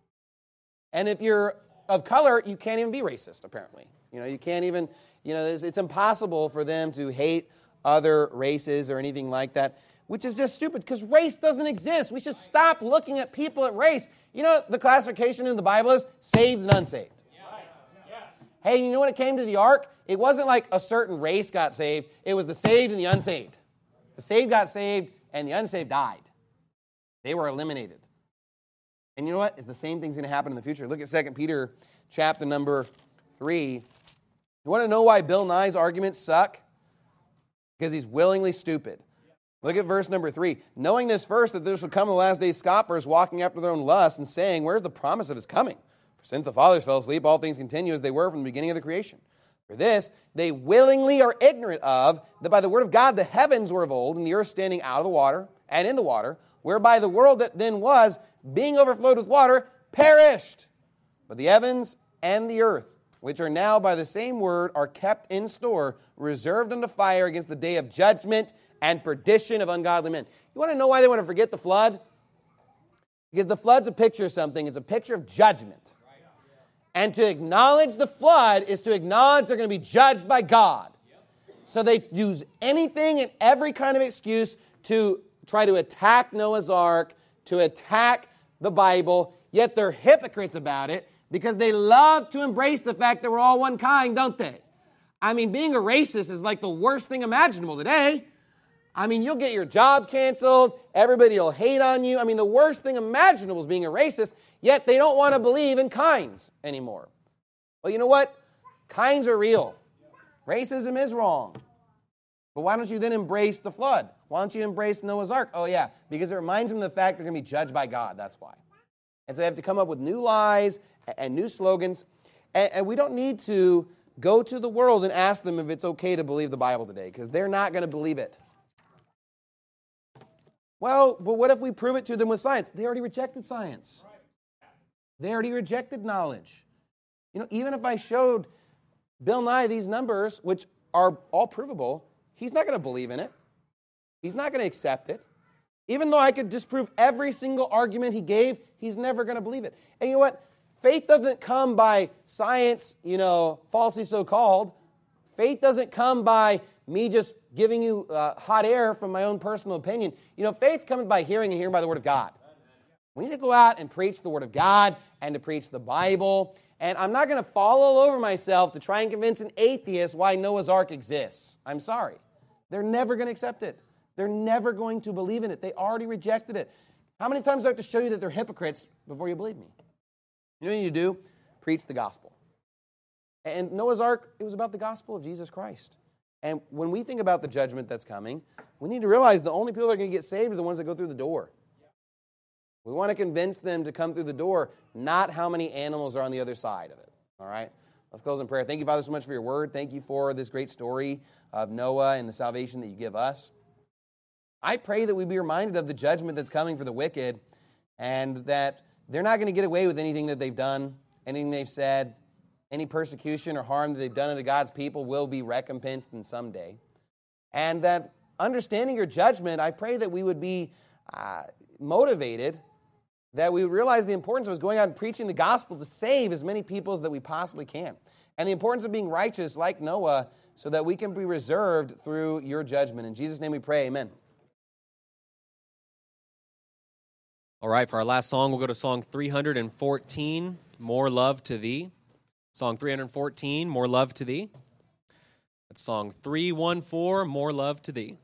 And if you're of color, you can't even be racist, apparently. You know, you can't even, you know, it's impossible for them to hate other races or anything like that, which is just stupid because race doesn't exist. We should stop looking at people at race. You know what the classification in the Bible is? Saved and unsaved. Hey, you know when it came to the ark? It wasn't like a certain race got saved. It was the saved and the unsaved. The saved got saved and the unsaved died. They were eliminated. And you know what? It's the same thing's going to happen in the future. Look at 2 Peter chapter number 3. You want to know why Bill Nye's arguments suck? Because he's willingly stupid. Look at verse number 3. Knowing this first, that there shall come in the last days scoffers, walking after their own lusts, and saying, where's the promise of his coming? For since the fathers fell asleep, all things continue as they were from the beginning of the creation. For this, they willingly are ignorant of, that by the word of God the heavens were of old, and the earth standing out of the water, and in the water, whereby the world that then was, being overflowed with water, perished. But the heavens and the earth, which are now by the same word, are kept in store, reserved unto fire against the day of judgment and perdition of ungodly men. You want to know why they want to forget the flood? Because the flood's a picture of something. It's a picture of judgment. And to acknowledge the flood is to acknowledge they're going to be judged by God. So they use anything and every kind of excuse to try to attack Noah's Ark, to attack the Bible, yet they're hypocrites about it because they love to embrace the fact that we're all one kind, don't they? I mean, being a racist is like the worst thing imaginable today. I mean, you'll get your job canceled, everybody will hate on you. I mean, the worst thing imaginable is being a racist, yet they don't want to believe in kinds anymore. Well, you know what? Kinds are real. Racism is wrong. But why don't you then embrace the flood? Why don't you embrace Noah's Ark? Oh, yeah, because it reminds them of the fact they're going to be judged by God. That's why. And so they have to come up with new lies and new slogans. And we don't need to go to the world and ask them if it's okay to believe the Bible today, because they're not going to believe it. Well, but what if we prove it to them with science? They already rejected science. They already rejected knowledge. You know, even if I showed Bill Nye these numbers, which are all provable, he's not going to believe in it. He's not going to accept it. Even though I could disprove every single argument he gave, he's never going to believe it. And you know what? Faith doesn't come by science, falsely so-called. Faith doesn't come by me just giving you hot air from my own personal opinion. Faith comes by hearing and hearing by the Word of God. We need to go out and preach the Word of God and to preach the Bible. And I'm not going to fall all over myself to try and convince an atheist why Noah's Ark exists. I'm sorry. They're never going to accept it. They're never going to believe in it. They already rejected it. How many times do I have to show you that they're hypocrites before you believe me? You know what you need to do? Preach the gospel. And Noah's Ark, it was about the gospel of Jesus Christ. And when we think about the judgment that's coming, we need to realize the only people that are going to get saved are the ones that go through the door. We want to convince them to come through the door, not how many animals are on the other side of it. All right? Let's close in prayer. Thank you, Father, so much for your word. Thank you for this great story of Noah and the salvation that you give us. I pray that we be reminded of the judgment that's coming for the wicked and that they're not going to get away with anything that they've done, anything they've said. Any persecution or harm that they've done unto God's people will be recompensed in some day. And that understanding your judgment, I pray that we would be motivated, that we would realize the importance of us going out and preaching the gospel to save as many people as that we possibly can. And the importance of being righteous like Noah so that we can be reserved through your judgment. In Jesus' name we pray, amen. All right, for our last song, we'll go to Song 314, More Love to Thee. Song 314, More Love to Thee. That's Song 314, More Love to Thee.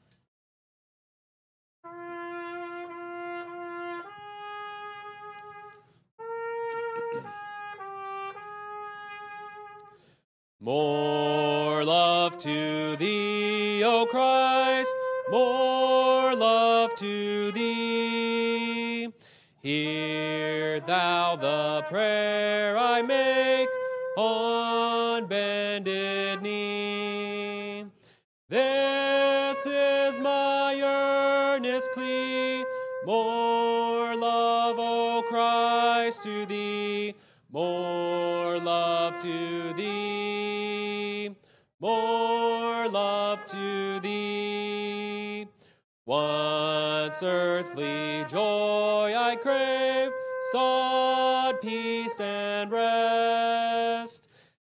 More love to Thee, O Christ, more love to Thee. Hear Thou the prayer I make on bended knee. This is my earnest plea, more love, O Christ, to Thee, more love to Thee, more love to Thee. Once earthly joy I crave, sought peace and rest.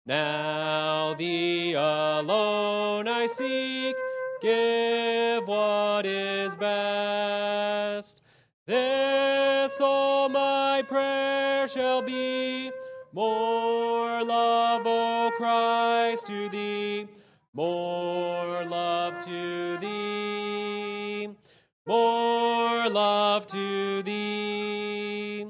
Now Thee alone I seek, give what is best. This all my prayer shall be, more love, O Christ, to Thee, more love to Thee, more love to Thee.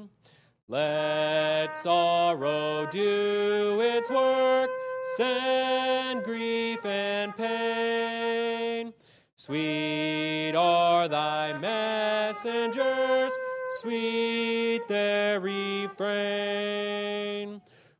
Let sorrow do its work, send grief and pain. Sweet are Thy messengers, sweet their refrain.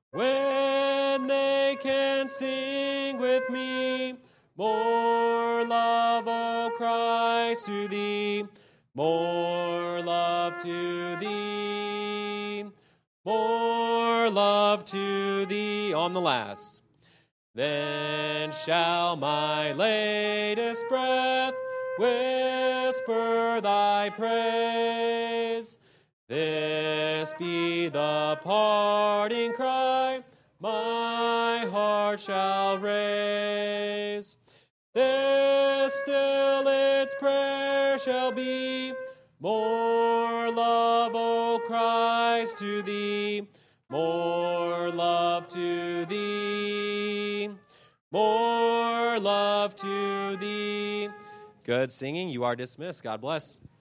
When they can sing with me, more love, O Christ, to Thee, more love to Thee, more love to Thee. On the last. Then shall my latest breath whisper Thy praise. This be the parting cry my heart shall raise. This still its prayer shall be, more love, O Christ, to Thee, more love to Thee, more love to Thee. Good singing. You are dismissed. God bless.